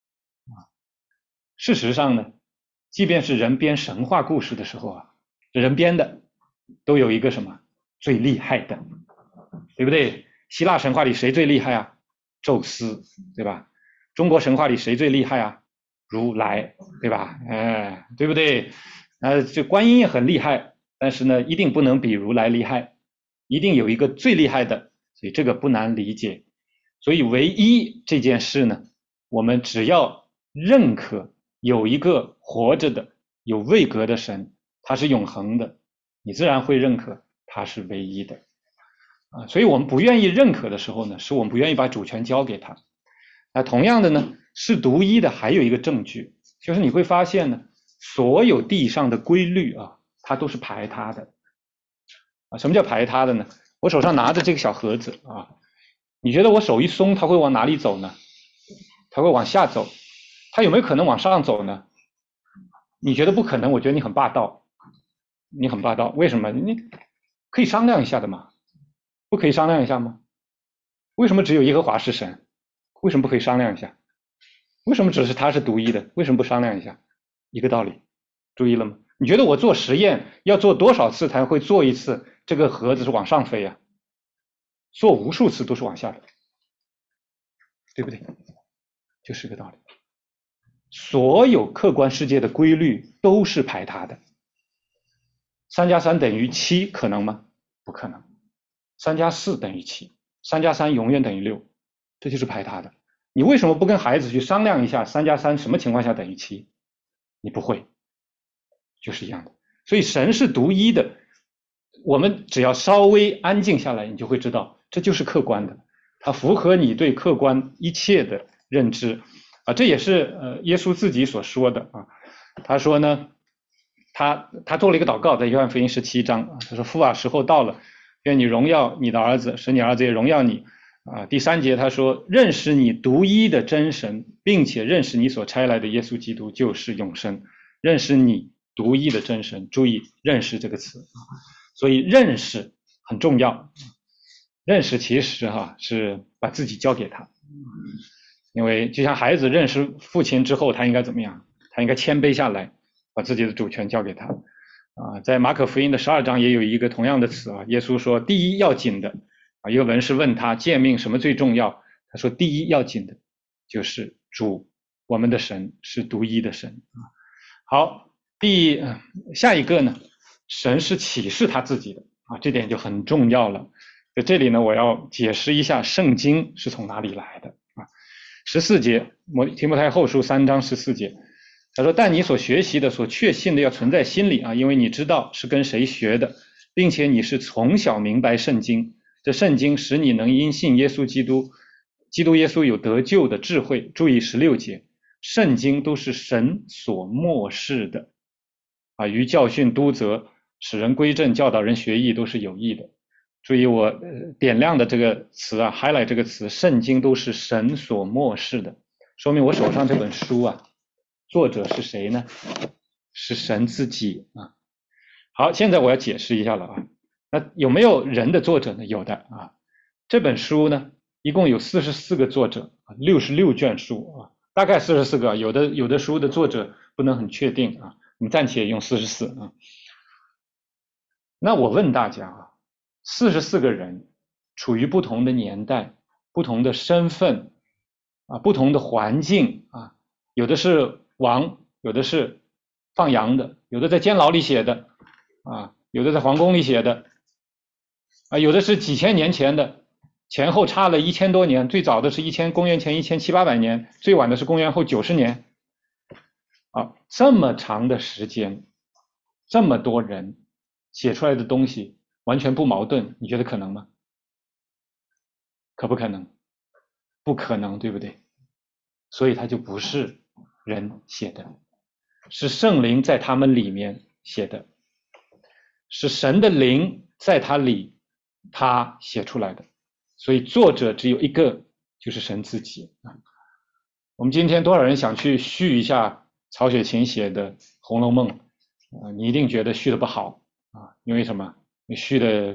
事实上呢，即便是人编神话故事的时候啊，人编的都有一个什么最厉害的，对不对？希腊神话里谁最厉害啊？宙斯，对吧？中国神话里谁最厉害啊？如来，对吧？对不对？这观音也很厉害，但是呢，一定不能比如来厉害，一定有一个最厉害的，所以这个不难理解。所以唯一这件事呢，我们只要认可有一个活着的有位格的神，他是永恒的，你自然会认可他是唯一的。所以我们不愿意认可的时候呢，是我们不愿意把主权交给他。同样的呢，是独一的还有一个证据，就是你会发现呢，所有地上的规律啊，它都是排他的。什么叫排他的呢？我手上拿着这个小盒子啊，你觉得我手一松，它会往哪里走呢？它会往下走。它有没有可能往上走呢？你觉得不可能，我觉得你很霸道。你很霸道，为什么？你可以商量一下的嘛，不可以商量一下吗？为什么只有耶和华是神？为什么不可以商量一下？为什么只是他是独一的？为什么不商量一下？一个道理，注意了吗？你觉得我做实验要做多少次才会做一次这个盒子是往上飞呀？做无数次都是往下的，对不对？就是个道理。所有客观世界的规律都是排他的。3加3等于7，可能吗？不可能。3加4等于7，3加3永远等于6，这就是排他的。你为什么不跟孩子去商量一下3加3什么情况下等于7？你不会，就是一样的。所以神是独一的，我们只要稍微安静下来，你就会知道这就是客观的，它符合你对客观一切的认知啊。这也是耶稣自己所说的啊。他说呢，他做了一个祷告，在约翰福音17章，他说父啊，时候到了，愿你荣耀你的儿子，使你儿子也荣耀你啊。第3节他说，认识你独一的真神，并且认识你所差来的耶稣基督就是永生。认识你独一的真神，注意认识这个词，所以认识很重要。认识其实是把自己交给他，因为就像孩子认识父亲之后，他应该怎么样？他应该谦卑下来，把自己的主权交给他。在马可福音的12章也有一个同样的词啊，耶稣说第一要紧的啊，一个文士问他诫命什么最重要，他说第一要紧的就是主，我们的神是独一的神啊。好，下一个呢，神是启示他自己的啊，这点就很重要了。在这里呢，我要解释一下圣经是从哪里来的啊。14节，提摩太后书3章14节，他说：“但你所学习的、所确信的要存在心里啊，因为你知道是跟谁学的，并且你是从小明白圣经。这圣经使你能因信耶稣基督耶稣有得救的智慧。”注意16节。圣经都是神所默示的啊，于教训、督责、使人归正、教导人学义都是有益的。注意我点亮的这个词啊 highlight 这个词，圣经都是神所默示的，说明我手上这本书啊，作者是谁呢？是神自己啊。好，现在我要解释一下了啊。那有没有人的作者呢？有的啊。这本书呢，一共有44个作者，66卷书啊。大概44个，有的书的作者不能很确定啊，我们暂且用44啊。那我问大家啊，44个人处于不同的年代、不同的身份啊、不同的环境啊，有的是王，有的是放羊的，有的在监牢里写的啊，有的在皇宫里写的啊，有的是几千年前的。前后差了1000多年，最早的是公元前1700-800年，最晚的是公元后90年。啊，这么长的时间，这么多人写出来的东西完全不矛盾，你觉得可能吗？可不可能？不可能，对不对？所以它就不是人写的，是圣灵在他们里面写的，是神的灵在他里，他写出来的。所以作者只有一个，就是神自己啊。我们今天多少人想去续一下曹雪芹写的《红楼梦》啊？你一定觉得续的不好啊，因为什么？你续的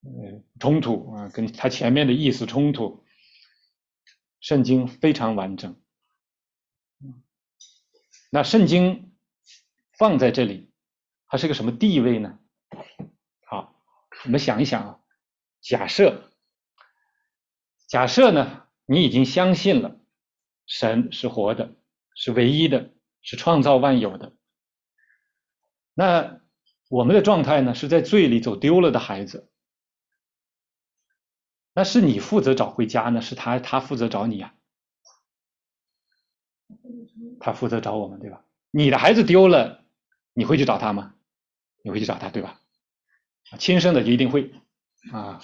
冲突啊，跟他前面的意思冲突。圣经非常完整。那圣经放在这里，它是个什么地位呢？好，我们想一想啊，假设呢，你已经相信了神是活的，是唯一的，是创造万有的。那我们的状态呢，是在罪里走丢了的孩子。那是你负责找回家呢，是他负责找你啊？他负责找我们，对吧？你的孩子丢了，你会去找他吗？你会去找他，对吧？亲生的就一定会啊。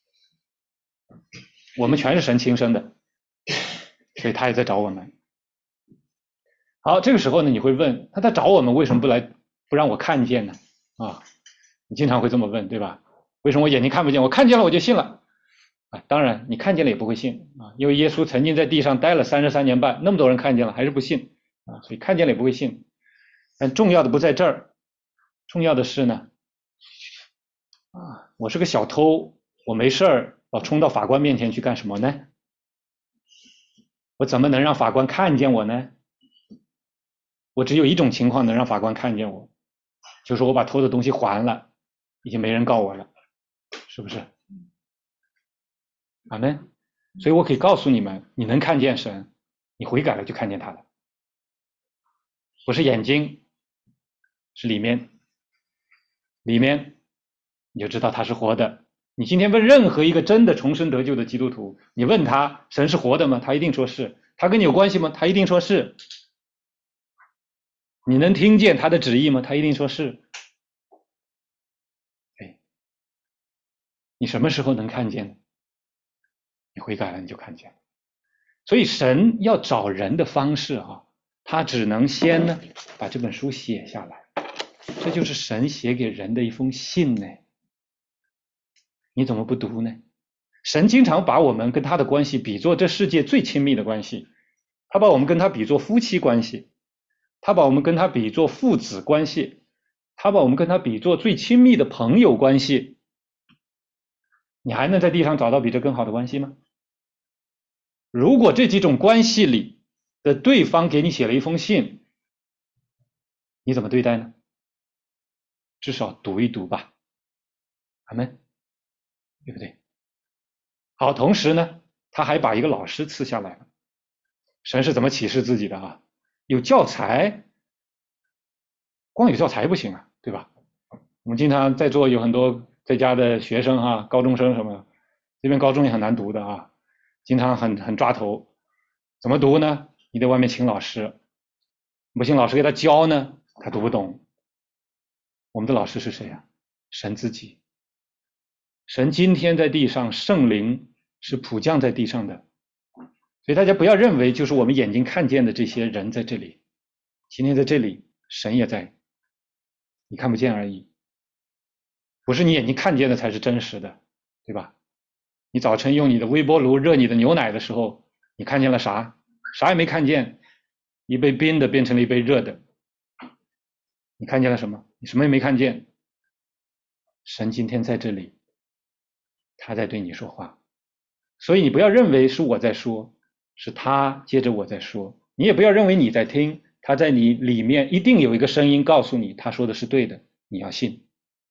我们全是神亲生的，所以他也在找我们。好，这个时候呢，你会问，他找我们为什么不让我看见呢？啊，你经常会这么问，对吧？为什么我眼睛看不见？我看见了我就信了啊？当然，你看见了也不会信啊，因为耶稣曾经在地上待了33年半，那么多人看见了还是不信啊，所以看见了也不会信。但重要的不在这儿，重要的是呢，我是个小偷，我没事儿老冲到法官面前去干什么呢？我怎么能让法官看见我呢？我只有一种情况能让法官看见我，就是我把偷的东西还了，已经没人告我了，是不是？阿门。所以我可以告诉你们，你能看见神，你悔改了就看见他了。不是眼睛，是里面，里面你就知道他是活的。你今天问任何一个真的重生得救的基督徒，你问他神是活的吗？他一定说是。他跟你有关系吗？他一定说是。你能听见他的旨意吗？他一定说是。你什么时候能看见呢？你悔改了你就看见了。所以神要找人的方式啊，他只能先呢把这本书写下来，这就是神写给人的一封信呢。你怎么不读呢？神经常把我们跟他的关系比作这世界最亲密的关系，他把我们跟他比作夫妻关系，他把我们跟他比作父子关系，他把我们跟他比作最亲密的朋友关系。你还能在地上找到比这更好的关系吗？如果这几种关系里的对方给你写了一封信，你怎么对待呢？至少读一读吧，阿们，对不对？好，同时呢，他还把一个老师赐下来了。神是怎么启示自己的啊？有教材，光有教材不行啊，对吧？我们经常在座有很多在家的学生啊，高中生什么的，这边高中也很难读的啊，经常很抓头。怎么读呢？你在外面请老师，不信老师给他教呢，他读不懂。我们的老师是谁啊？神自己。神今天在地上，圣灵是普降在地上的，所以大家不要认为就是我们眼睛看见的这些人在这里，今天在这里，神也在，你看不见而已。不是你眼睛看见的才是真实的，对吧？你早晨用你的微波炉热你的牛奶的时候，你看见了啥？啥也没看见，一杯冰的变成了一杯热的。你看见了什么？你什么也没看见。神今天在这里，他在对你说话，所以你不要认为是我在说，是他接着我在说。你也不要认为你在听，他在你里面一定有一个声音告诉你他说的是对的，你要信。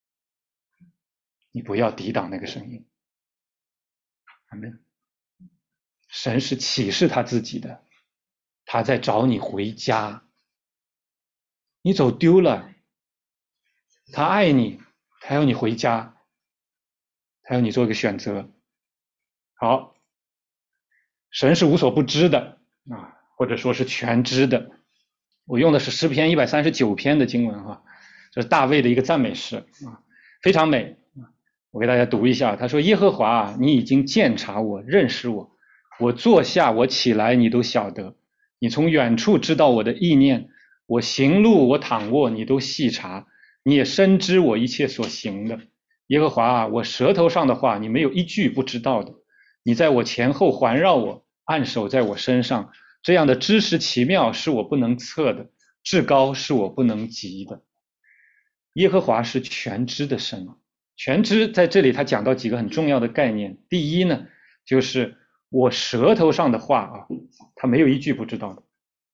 你不要抵挡那个声音。阿们。神是启示他自己的，他在找你回家。你走丢了，他爱你，他要你回家，他要你做一个选择。好，神是无所不知的啊，或者说是全知的。我用的是诗篇139篇的经文哈，这是大卫的一个赞美诗啊，非常美。我给大家读一下，他说：耶和华，你已经鉴察我，认识我，我坐下，我起来，你都晓得。你从远处知道我的意念，我行路，我躺卧，你都细察。你也深知我一切所行的。耶和华啊，我舌头上的话，你没有一句不知道的。你在我前后环绕我，按手在我身上，这样的知识奇妙是我不能测的，至高是我不能及的。耶和华是全知的神， 全知在这里他讲到几个很重要的概念。第一呢，就是我舌头上的话啊，他没有一句不知道的，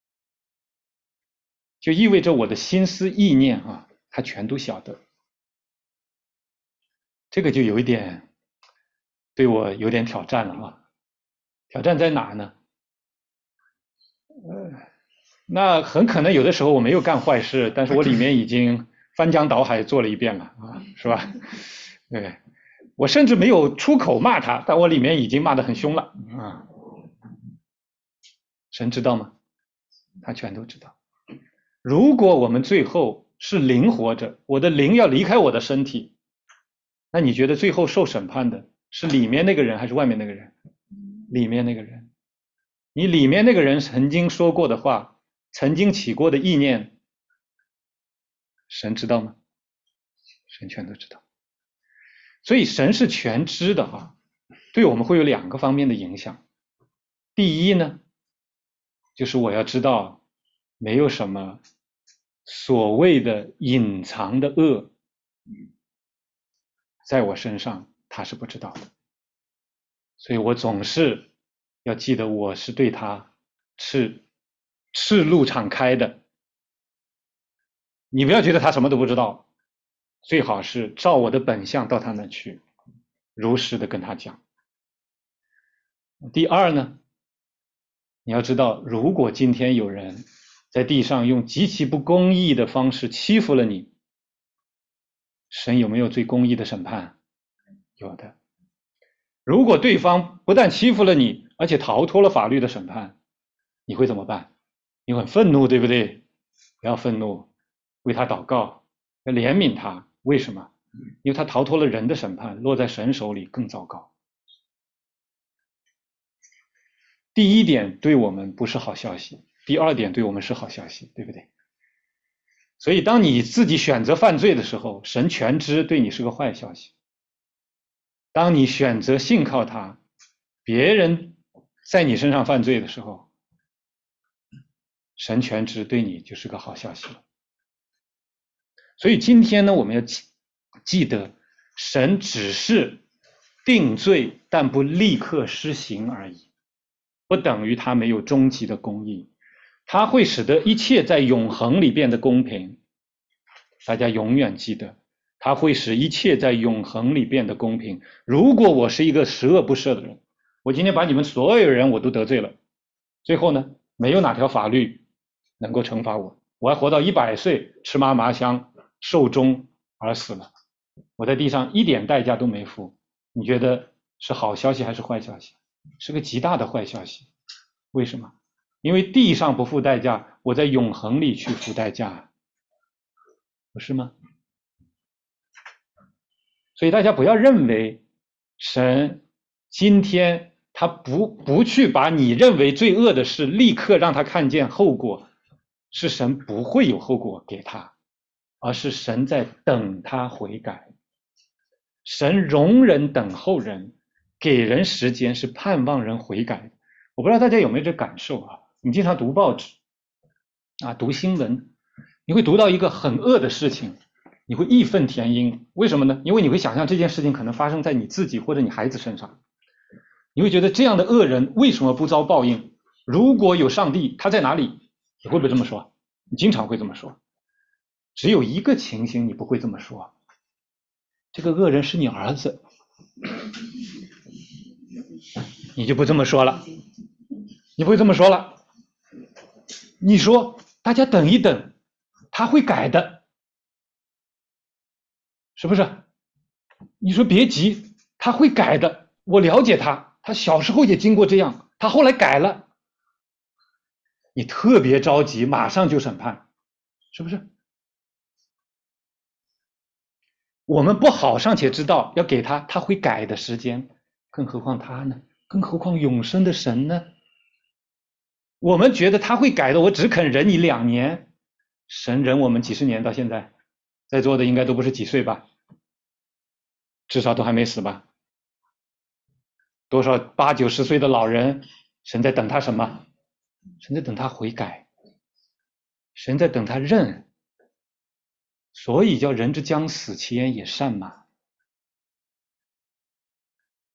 就意味着我的心思意念啊，他全都晓得。这个就有一点对我有点挑战了啊。挑战在哪呢？那很可能有的时候我没有干坏事，但是我里面已经翻江倒海做了一遍了啊，是吧？对，我甚至没有出口骂他，但我里面已经骂得很凶了啊。神知道吗？他全都知道。如果我们最后是灵活着，我的灵要离开我的身体，那你觉得最后受审判的是里面那个人还是外面那个人？里面那个人。你里面那个人曾经说过的话，曾经起过的意念，神知道吗？神全都知道。所以神是全知的啊，对我们会有两个方面的影响。第一呢，就是我要知道没有什么所谓的隐藏的恶在我身上，他是不知道的。所以我总是要记得我是对他赤露敞开的。你不要觉得他什么都不知道，最好是照我的本相到他那去，如实的跟他讲。第二呢，你要知道，如果今天有人在地上用极其不公义的方式欺负了你，神有没有最公义的审判？有的。如果对方不但欺负了你，而且逃脱了法律的审判，你会怎么办？你很愤怒，对不对？不要愤怒，为他祷告，要怜悯他。为什么？因为他逃脱了人的审判，落在神手里更糟糕。第一点对我们不是好消息，第二点对我们是好消息，对不对？所以当你自己选择犯罪的时候，神全知对你是个坏消息。当你选择信靠他，别人在你身上犯罪的时候，神全知对你就是个好消息了。所以今天呢，我们要记得，神只是定罪，但不立刻施行而已，不等于他没有终极的公义。他会使得一切在永恒里变得公平。大家永远记得，他会使一切在永恒里变得公平。如果我是一个十恶不赦的人，我今天把你们所有人我都得罪了，最后呢，没有哪条法律能够惩罚我，我还活到100岁，吃嘛嘛香，寿终而死了，我在地上一点代价都没付。你觉得是好消息还是坏消息？是个极大的坏消息。为什么？因为地上不付代价，我在永恒里去付代价，不是吗？所以大家不要认为神今天他不去把你认为罪恶的事立刻让他看见后果，是神不会有后果给他，而是神在等他悔改。神容忍等候人，给人时间，是盼望人悔改。我不知道大家有没有这感受啊？你经常读报纸啊，读新闻，你会读到一个很恶的事情，你会义愤填膺。为什么呢？因为你会想象这件事情可能发生在你自己或者你孩子身上，你会觉得这样的恶人为什么不遭报应？如果有上帝，他在哪里？你会不会这么说？你经常会这么说。只有一个情形你不会这么说，这个恶人是你儿子，你就不这么说了，你不会这么说了。你说大家等一等，他会改的，是不是？你说别急，他会改的，我了解他，他小时候也经过这样，他后来改了。你特别着急，马上就审判，是不是？我们不好尚且知道要给他会改的时间，更何况他呢？更何况永生的神呢？我们觉得他会改的，我只肯忍你2年，神忍我们几十年到现在，在座的应该都不是几岁吧？至少都还没死吧？多少8、90岁的老人，神在等他什么？神在等他悔改，神在等他认，所以叫人之将死，其言也善嘛。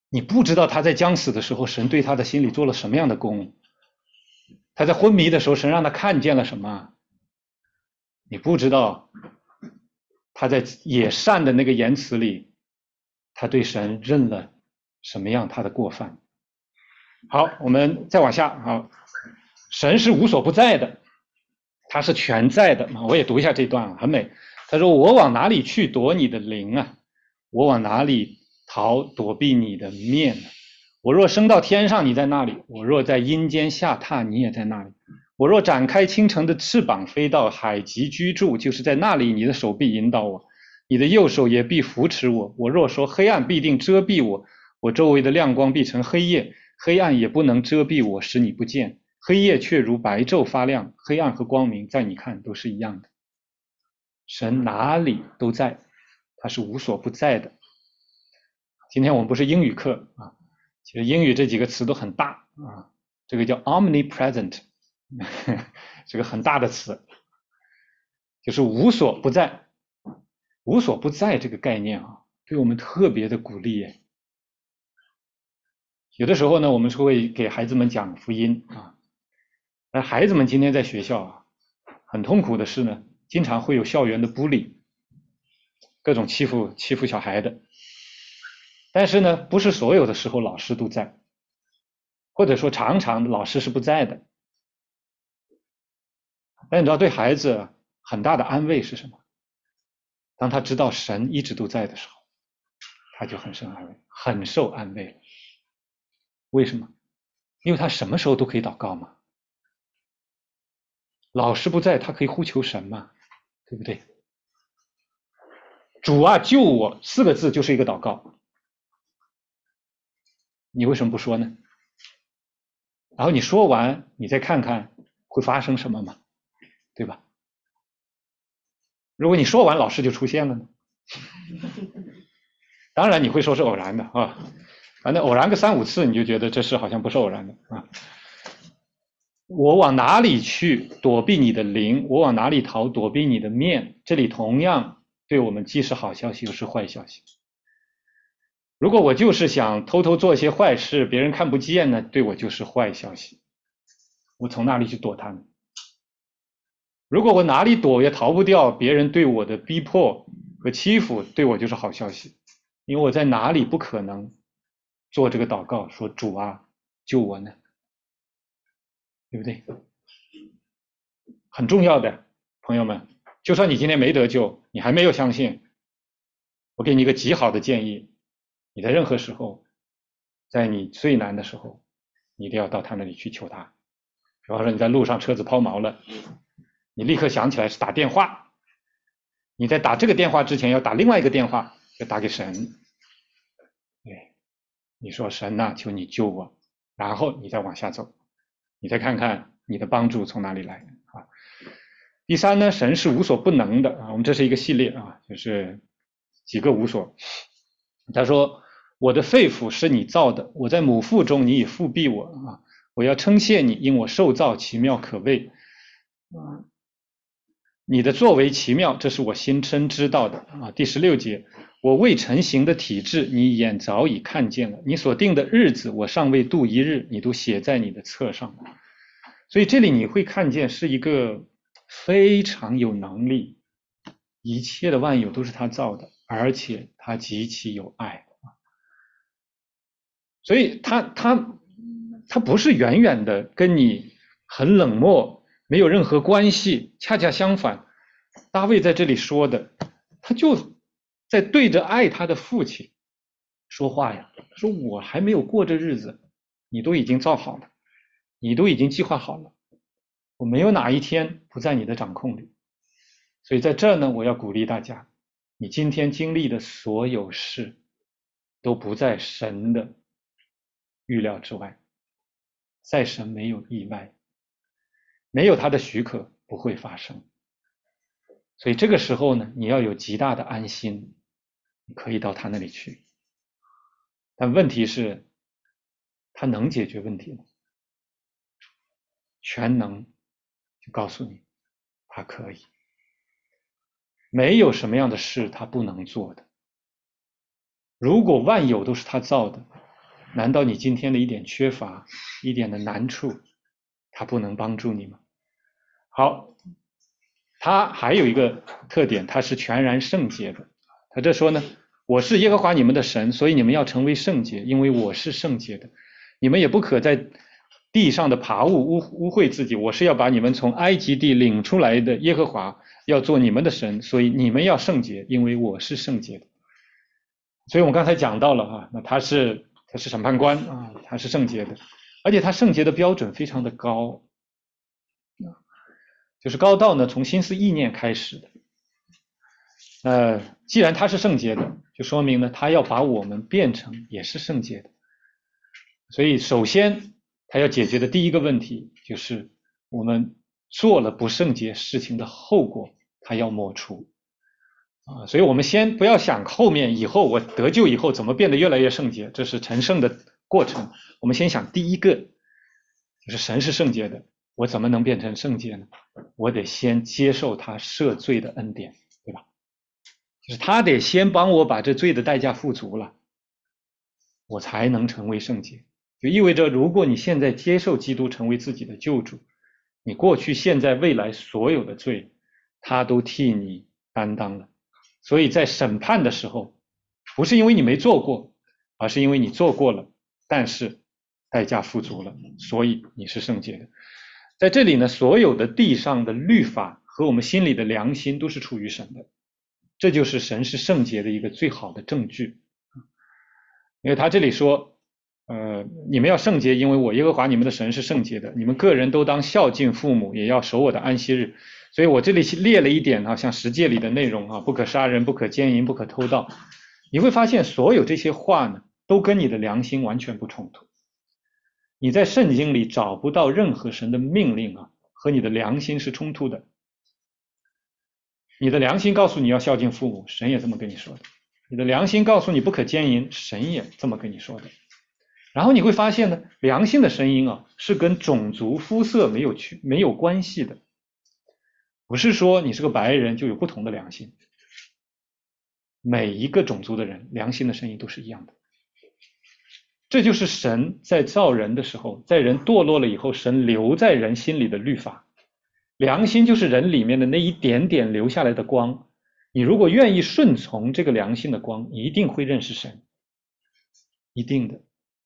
你不知道他在将死的时候，神对他的心里做了什么样的工。他在昏迷的时候，神让他看见了什么？你不知道他在也善的那个言辞里，他对神认了什么样他的过犯。好，我们再往下啊，神是无所不在的，他是全在的。我也读一下这段，很美。他说：“我往哪里去躲你的灵啊？我往哪里逃躲避你的面呢？我若升到天上，你在那里；我若在阴间下榻，你也在那里。我若展开清晨的翅膀，飞到海极居住，就是在那里，你的手臂引导我，你的右手也必扶持我。我若说黑暗必定遮蔽我，我周围的亮光必成黑夜，黑暗也不能遮蔽我，使你不见。黑夜却如白昼发亮，黑暗和光明在你看都是一样的。神哪里都在，他是无所不在的。今天我们不是英语课啊，其实英语这几个词都很大啊，这个叫 omnipresent， 是个很大的词，就是无所不在。无所不在这个概念啊，对我们特别的鼓励。有的时候呢，我们是会给孩子们讲福音啊，而孩子们今天在学校啊，很痛苦的是呢，经常会有校园的bully，各种欺负小孩的。但是呢，不是所有的时候老师都在，或者说常常老师是不在的。但你知道对孩子很大的安慰是什么？当他知道神一直都在的时候，他就很受安慰。为什么？因为他什么时候都可以祷告嘛。老师不在，他可以呼求神嘛，对不对？主啊，救我4个字就是一个祷告，你为什么不说呢？然后你说完，你再看看会发生什么嘛，对吧？如果你说完老师就出现了呢？当然你会说是偶然的啊，反正偶然个3、5次，你就觉得这事好像不是偶然的啊。我往哪里去躲避你的灵？我往哪里逃躲避你的面？这里同样对我们既是好消息又是坏消息。如果我就是想偷偷做一些坏事，别人看不见呢，对我就是坏消息。我从哪里去躲他呢？如果我哪里躲也逃不掉别人对我的逼迫和欺负，对我就是好消息。因为我在哪里不可能做这个祷告，说主啊，救我呢？对不对？很重要的，朋友们，就算你今天没得救，你还没有相信，我给你一个极好的建议，你在任何时候，在你最难的时候，你一定要到他那里去求他。比方说你在路上车子抛锚了，你立刻想起来是打电话，你在打这个电话之前要打另外一个电话，要打给神。对，你说神呐，求你救我，然后你再往下走，你再看看你的帮助从哪里来啊。第三呢，神是无所不能的啊，我们这是一个系列啊，就是几个无所。他说：“我的肺腑是你造的，我在母腹中，你已复庇我啊！我要称谢你，因我受造奇妙可畏啊！你的作为奇妙，这是我心深知道的啊！”第16节，我未成形的体质，你眼早已看见了；你所定的日子，我尚未度一日，你都写在你的册上。所以这里你会看见是一个非常有能力，一切的万有都是他造的，而且他极其有爱。所以他不是远远的跟你很冷漠，没有任何关系，恰恰相反，大卫在这里说的，他就在对着爱他的父亲说话呀，说我还没有过这日子，你都已经造好了，你都已经计划好了，我没有哪一天不在你的掌控里。所以在这呢，我要鼓励大家，你今天经历的所有事都不在神的预料之外，在神没有意外，没有他的许可不会发生。所以这个时候呢，你要有极大的安心，你可以到他那里去。但问题是，他能解决问题吗？全能就告诉你，他可以。没有什么样的事他不能做的。如果万有都是他造的， 难道你今天的一点缺乏，一点的难处，他不能帮助你吗？好，他还有一个特点，他是全然圣洁的。他这说呢，我是耶和华你们的神，所以你们要成为圣洁，因为我是圣洁的。你们也不可在地上的爬物污秽自己，我是要把你们从埃及地领出来的耶和华，要做你们的神，所以你们要圣洁，因为我是圣洁的。所以我们刚才讲到了啊，那他是审判官啊，他是圣洁的，而且他圣洁的标准非常的高，就是高到呢从心思意念开始的。既然他是圣洁的，就说明呢他要把我们变成也是圣洁的。所以首先他要解决的第一个问题就是我们做了不圣洁事情的后果，他要抹除。所以我们先不要想后面以后我得救以后怎么变得越来越圣洁，这是成圣的过程。我们先想第一个，就是神是圣洁的，我怎么能变成圣洁呢？我得先接受他赦罪的恩典，对吧？就是他得先帮我把这罪的代价付足了，我才能成为圣洁。就意味着如果你现在接受基督成为自己的救主，你过去现在未来所有的罪他都替你担当了。所以在审判的时候，不是因为你没做过，而是因为你做过了，但是代价付足了，所以你是圣洁的。在这里呢，所有的地上的律法和我们心里的良心都是出于神的，这就是神是圣洁的一个最好的证据。因为他这里说你们要圣洁，因为我耶和华你们的神是圣洁的，你们个人都当孝敬父母，也要守我的安息日。所以我这里列了一点啊，像十诫里的内容啊，不可杀人，不可奸淫，不可偷盗。你会发现所有这些话呢，都跟你的良心完全不冲突。你在圣经里找不到任何神的命令啊，和你的良心是冲突的。你的良心告诉你要孝敬父母，神也这么跟你说的。你的良心告诉你不可奸淫，神也这么跟你说的。然后你会发现呢，良心的声音啊，是跟种族肤色没有关系的。不是说你是个白人就有不同的良心，每一个种族的人良心的声音都是一样的。这就是神在造人的时候，在人堕落了以后，神留在人心里的律法。良心就是人里面的那一点点留下来的光，你如果愿意顺从这个良心的光，你一定会认识神，一定的。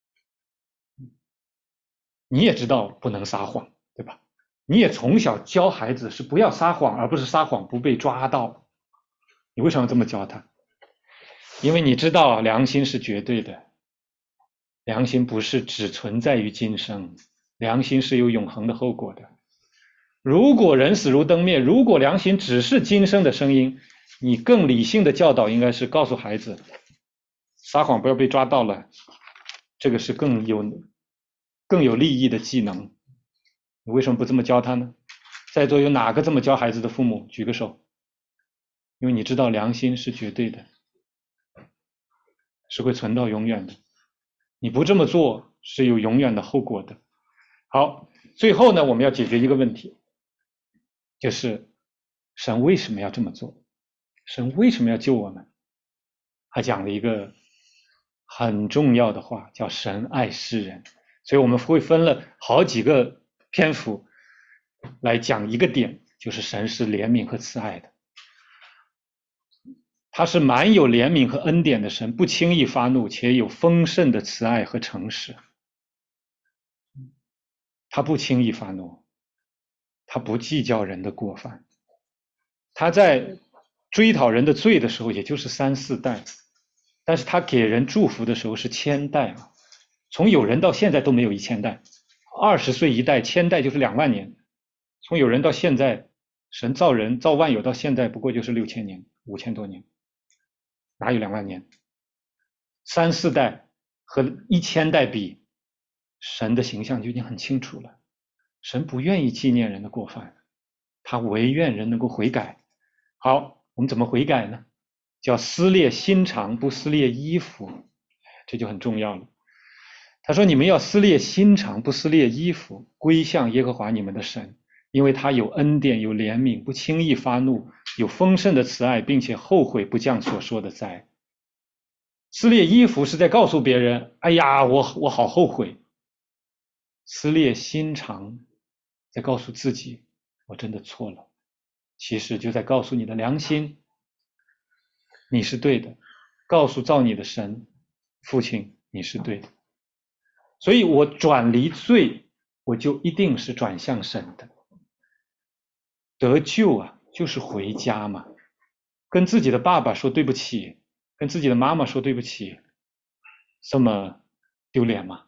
你也知道不能撒谎，对吧？你也从小教孩子是不要撒谎，而不是撒谎不被抓到。你为什么这么教他？因为你知道良心是绝对的，良心不是只存在于今生，良心是有永恒的后果的。如果人死如灯灭，如果良心只是今生的声音，你更理性的教导应该是告诉孩子，撒谎不要被抓到了，这个是更有利益的技能。你为什么不这么教他呢？在座有哪个这么教孩子的父母？举个手。因为你知道良心是绝对的，是会存到永远的。你不这么做是有永远的后果的。好，最后呢，我们要解决一个问题，就是神为什么要这么做？神为什么要救我们？他讲了一个很重要的话，叫神爱世人。所以我们会分了好几个篇幅来讲一个点，就是神是怜悯和慈爱的。他是满有怜悯和恩典的神，不轻易发怒，且有丰盛的慈爱和诚实。他不轻易发怒，他不计较人的过犯。他在追讨人的罪的时候，也就是3、4代，但是他给人祝福的时候是1000代啊。从有人到现在都没有1000代，20岁一代，1000代就是2万年。从有人到现在，神造人造万有到现在不过就是6000年，5000多年。哪有2万年？3、4代和1000代比，神的形象就已经很清楚了。神不愿意纪念人的过犯，他唯愿人能够悔改。好，我们怎么悔改呢？叫撕裂心肠，不撕裂衣服，这就很重要了。他说你们要撕裂心肠，不撕裂衣服，归向耶和华你们的神，因为他有恩典，有怜悯，不轻易发怒，有丰盛的慈爱，并且后悔不降所说的灾。 撕裂衣服是在告诉别人，哎呀，我好后悔。撕裂心肠，在告诉自己，我真的错了。其实就在告诉你的良心，你是对的。告诉造你的神，父亲，你是对的。所以我转离罪，我就一定是转向神的。得救啊，就是回家嘛。跟自己的爸爸说对不起，跟自己的妈妈说对不起，这么丢脸吗？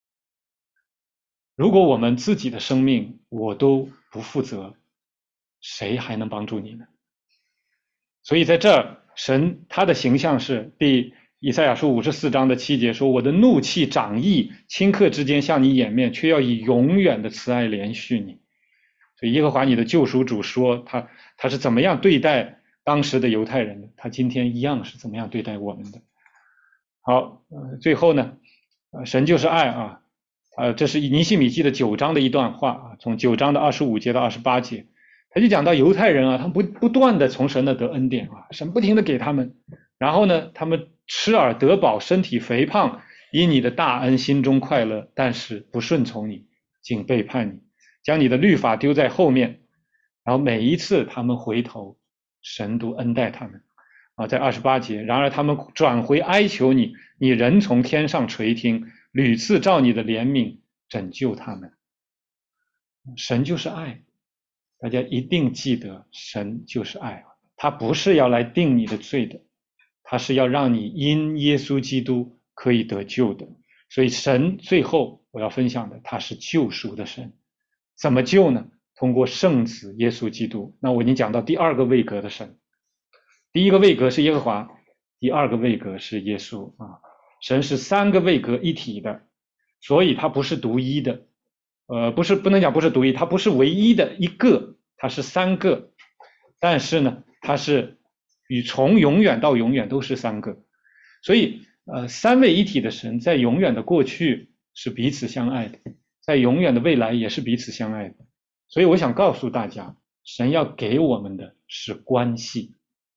如果我们自己的生命我都不负责，谁还能帮助你呢？所以在这儿，神他的形象是以赛亚书54章的7节说，我的怒气长溢，顷刻之间向你掩面，却要以永远的慈爱连续你。所以耶和华你的救赎主说，他是怎么样对待当时的犹太人的，他今天一样是怎么样对待我们的。好，最后呢，神就是爱啊，这是尼希米记的9章的一段话啊，从9章的25节到28节，他就讲到犹太人啊，他们不断的从神那得恩典啊，神不停的给他们，然后呢，他们吃而得饱，身体肥胖，因你的大恩心中快乐，但是不顺从你，竟背叛你，将你的律法丢在后面，然后每一次他们回头，神都恩待他们。在28节，然而他们转回哀求你，你仍从天上垂听，屡次照你的怜悯拯救他们。神就是爱，大家一定记得，神就是爱，他不是要来定你的罪的，他是要让你因耶稣基督可以得救的。所以神最后我要分享的，他是救赎的神。怎么救呢？通过圣子耶稣基督。那我已经讲到第2个位格的神。第一个位格是耶和华，第2个位格是耶稣啊。神是3个位格一体的，所以他不是独一的，不能讲不是独一，他不是唯一的一个，他是3个，但是呢，他是从永远到永远都是3个，所以3位一体的神在永远的过去是彼此相爱的，在永远的未来也是彼此相爱的。所以我想告诉大家，神要给我们的是关系。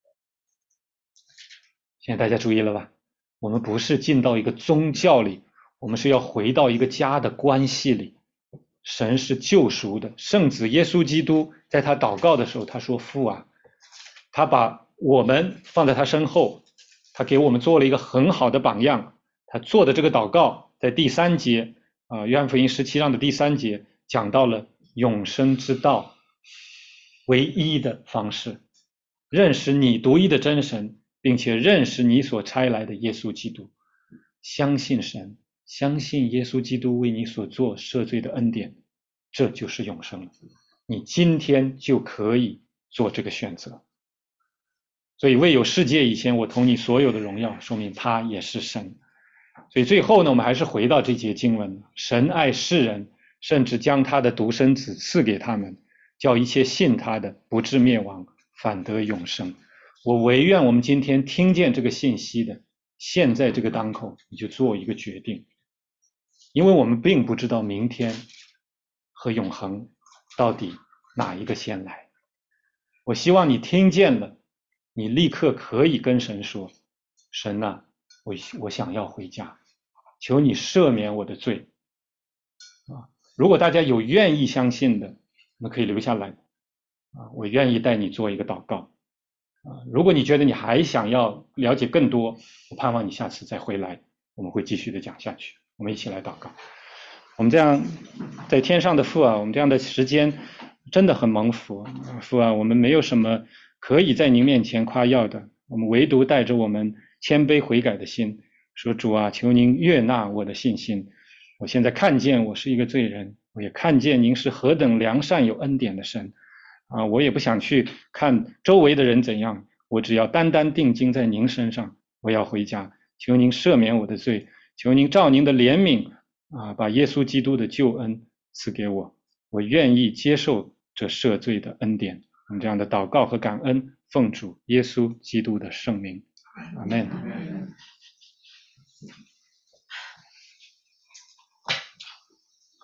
现在大家注意了吧？我们不是进到一个宗教里，我们是要回到一个家的关系里。神是救赎的，圣子耶稣基督在他祷告的时候，他说：父啊，他把我们放在他身后，他给我们做了一个很好的榜样。他做的这个祷告在第3节约翰福音17章的第3节讲到了永生之道唯一的方式，认识你独一的真神，并且认识你所差来的耶稣基督，相信神，相信耶稣基督为你所做赦罪的恩典，这就是永生了。你今天就可以做这个选择。所以未有世界以前，我同你所有的荣耀，说明他也是神。所以最后呢，我们还是回到这节经文，神爱世人，甚至将他的独生子赐给他们，叫一切信他的不至灭亡，反得永生。我唯愿我们今天听见这个信息的，现在这个当口你就做一个决定，因为我们并不知道明天和永恒到底哪一个先来。我希望你听见了，你立刻可以跟神说，神啊，我想要回家，求你赦免我的罪。如果大家有愿意相信的，那可以留下来，我愿意带你做一个祷告。如果你觉得你还想要了解更多，我盼望你下次再回来，我们会继续的讲下去。我们一起来祷告。我们这样在天上的父啊，我们这样的时间真的很蒙福。父啊，我们没有什么可以在您面前夸耀的，我们唯独带着我们谦卑悔改的心，说主啊，求您悦纳我的信心。我现在看见我是一个罪人，我也看见您是何等良善有恩典的神。我也不想去看周围的人怎样，我只要单单定睛在您身上。我要回家，求您赦免我的罪，求您照您的怜悯把耶稣基督的救恩赐给我，我愿意接受这赦罪的恩典。我们这样的祷告和感恩，奉主耶稣基督的圣名，阿们。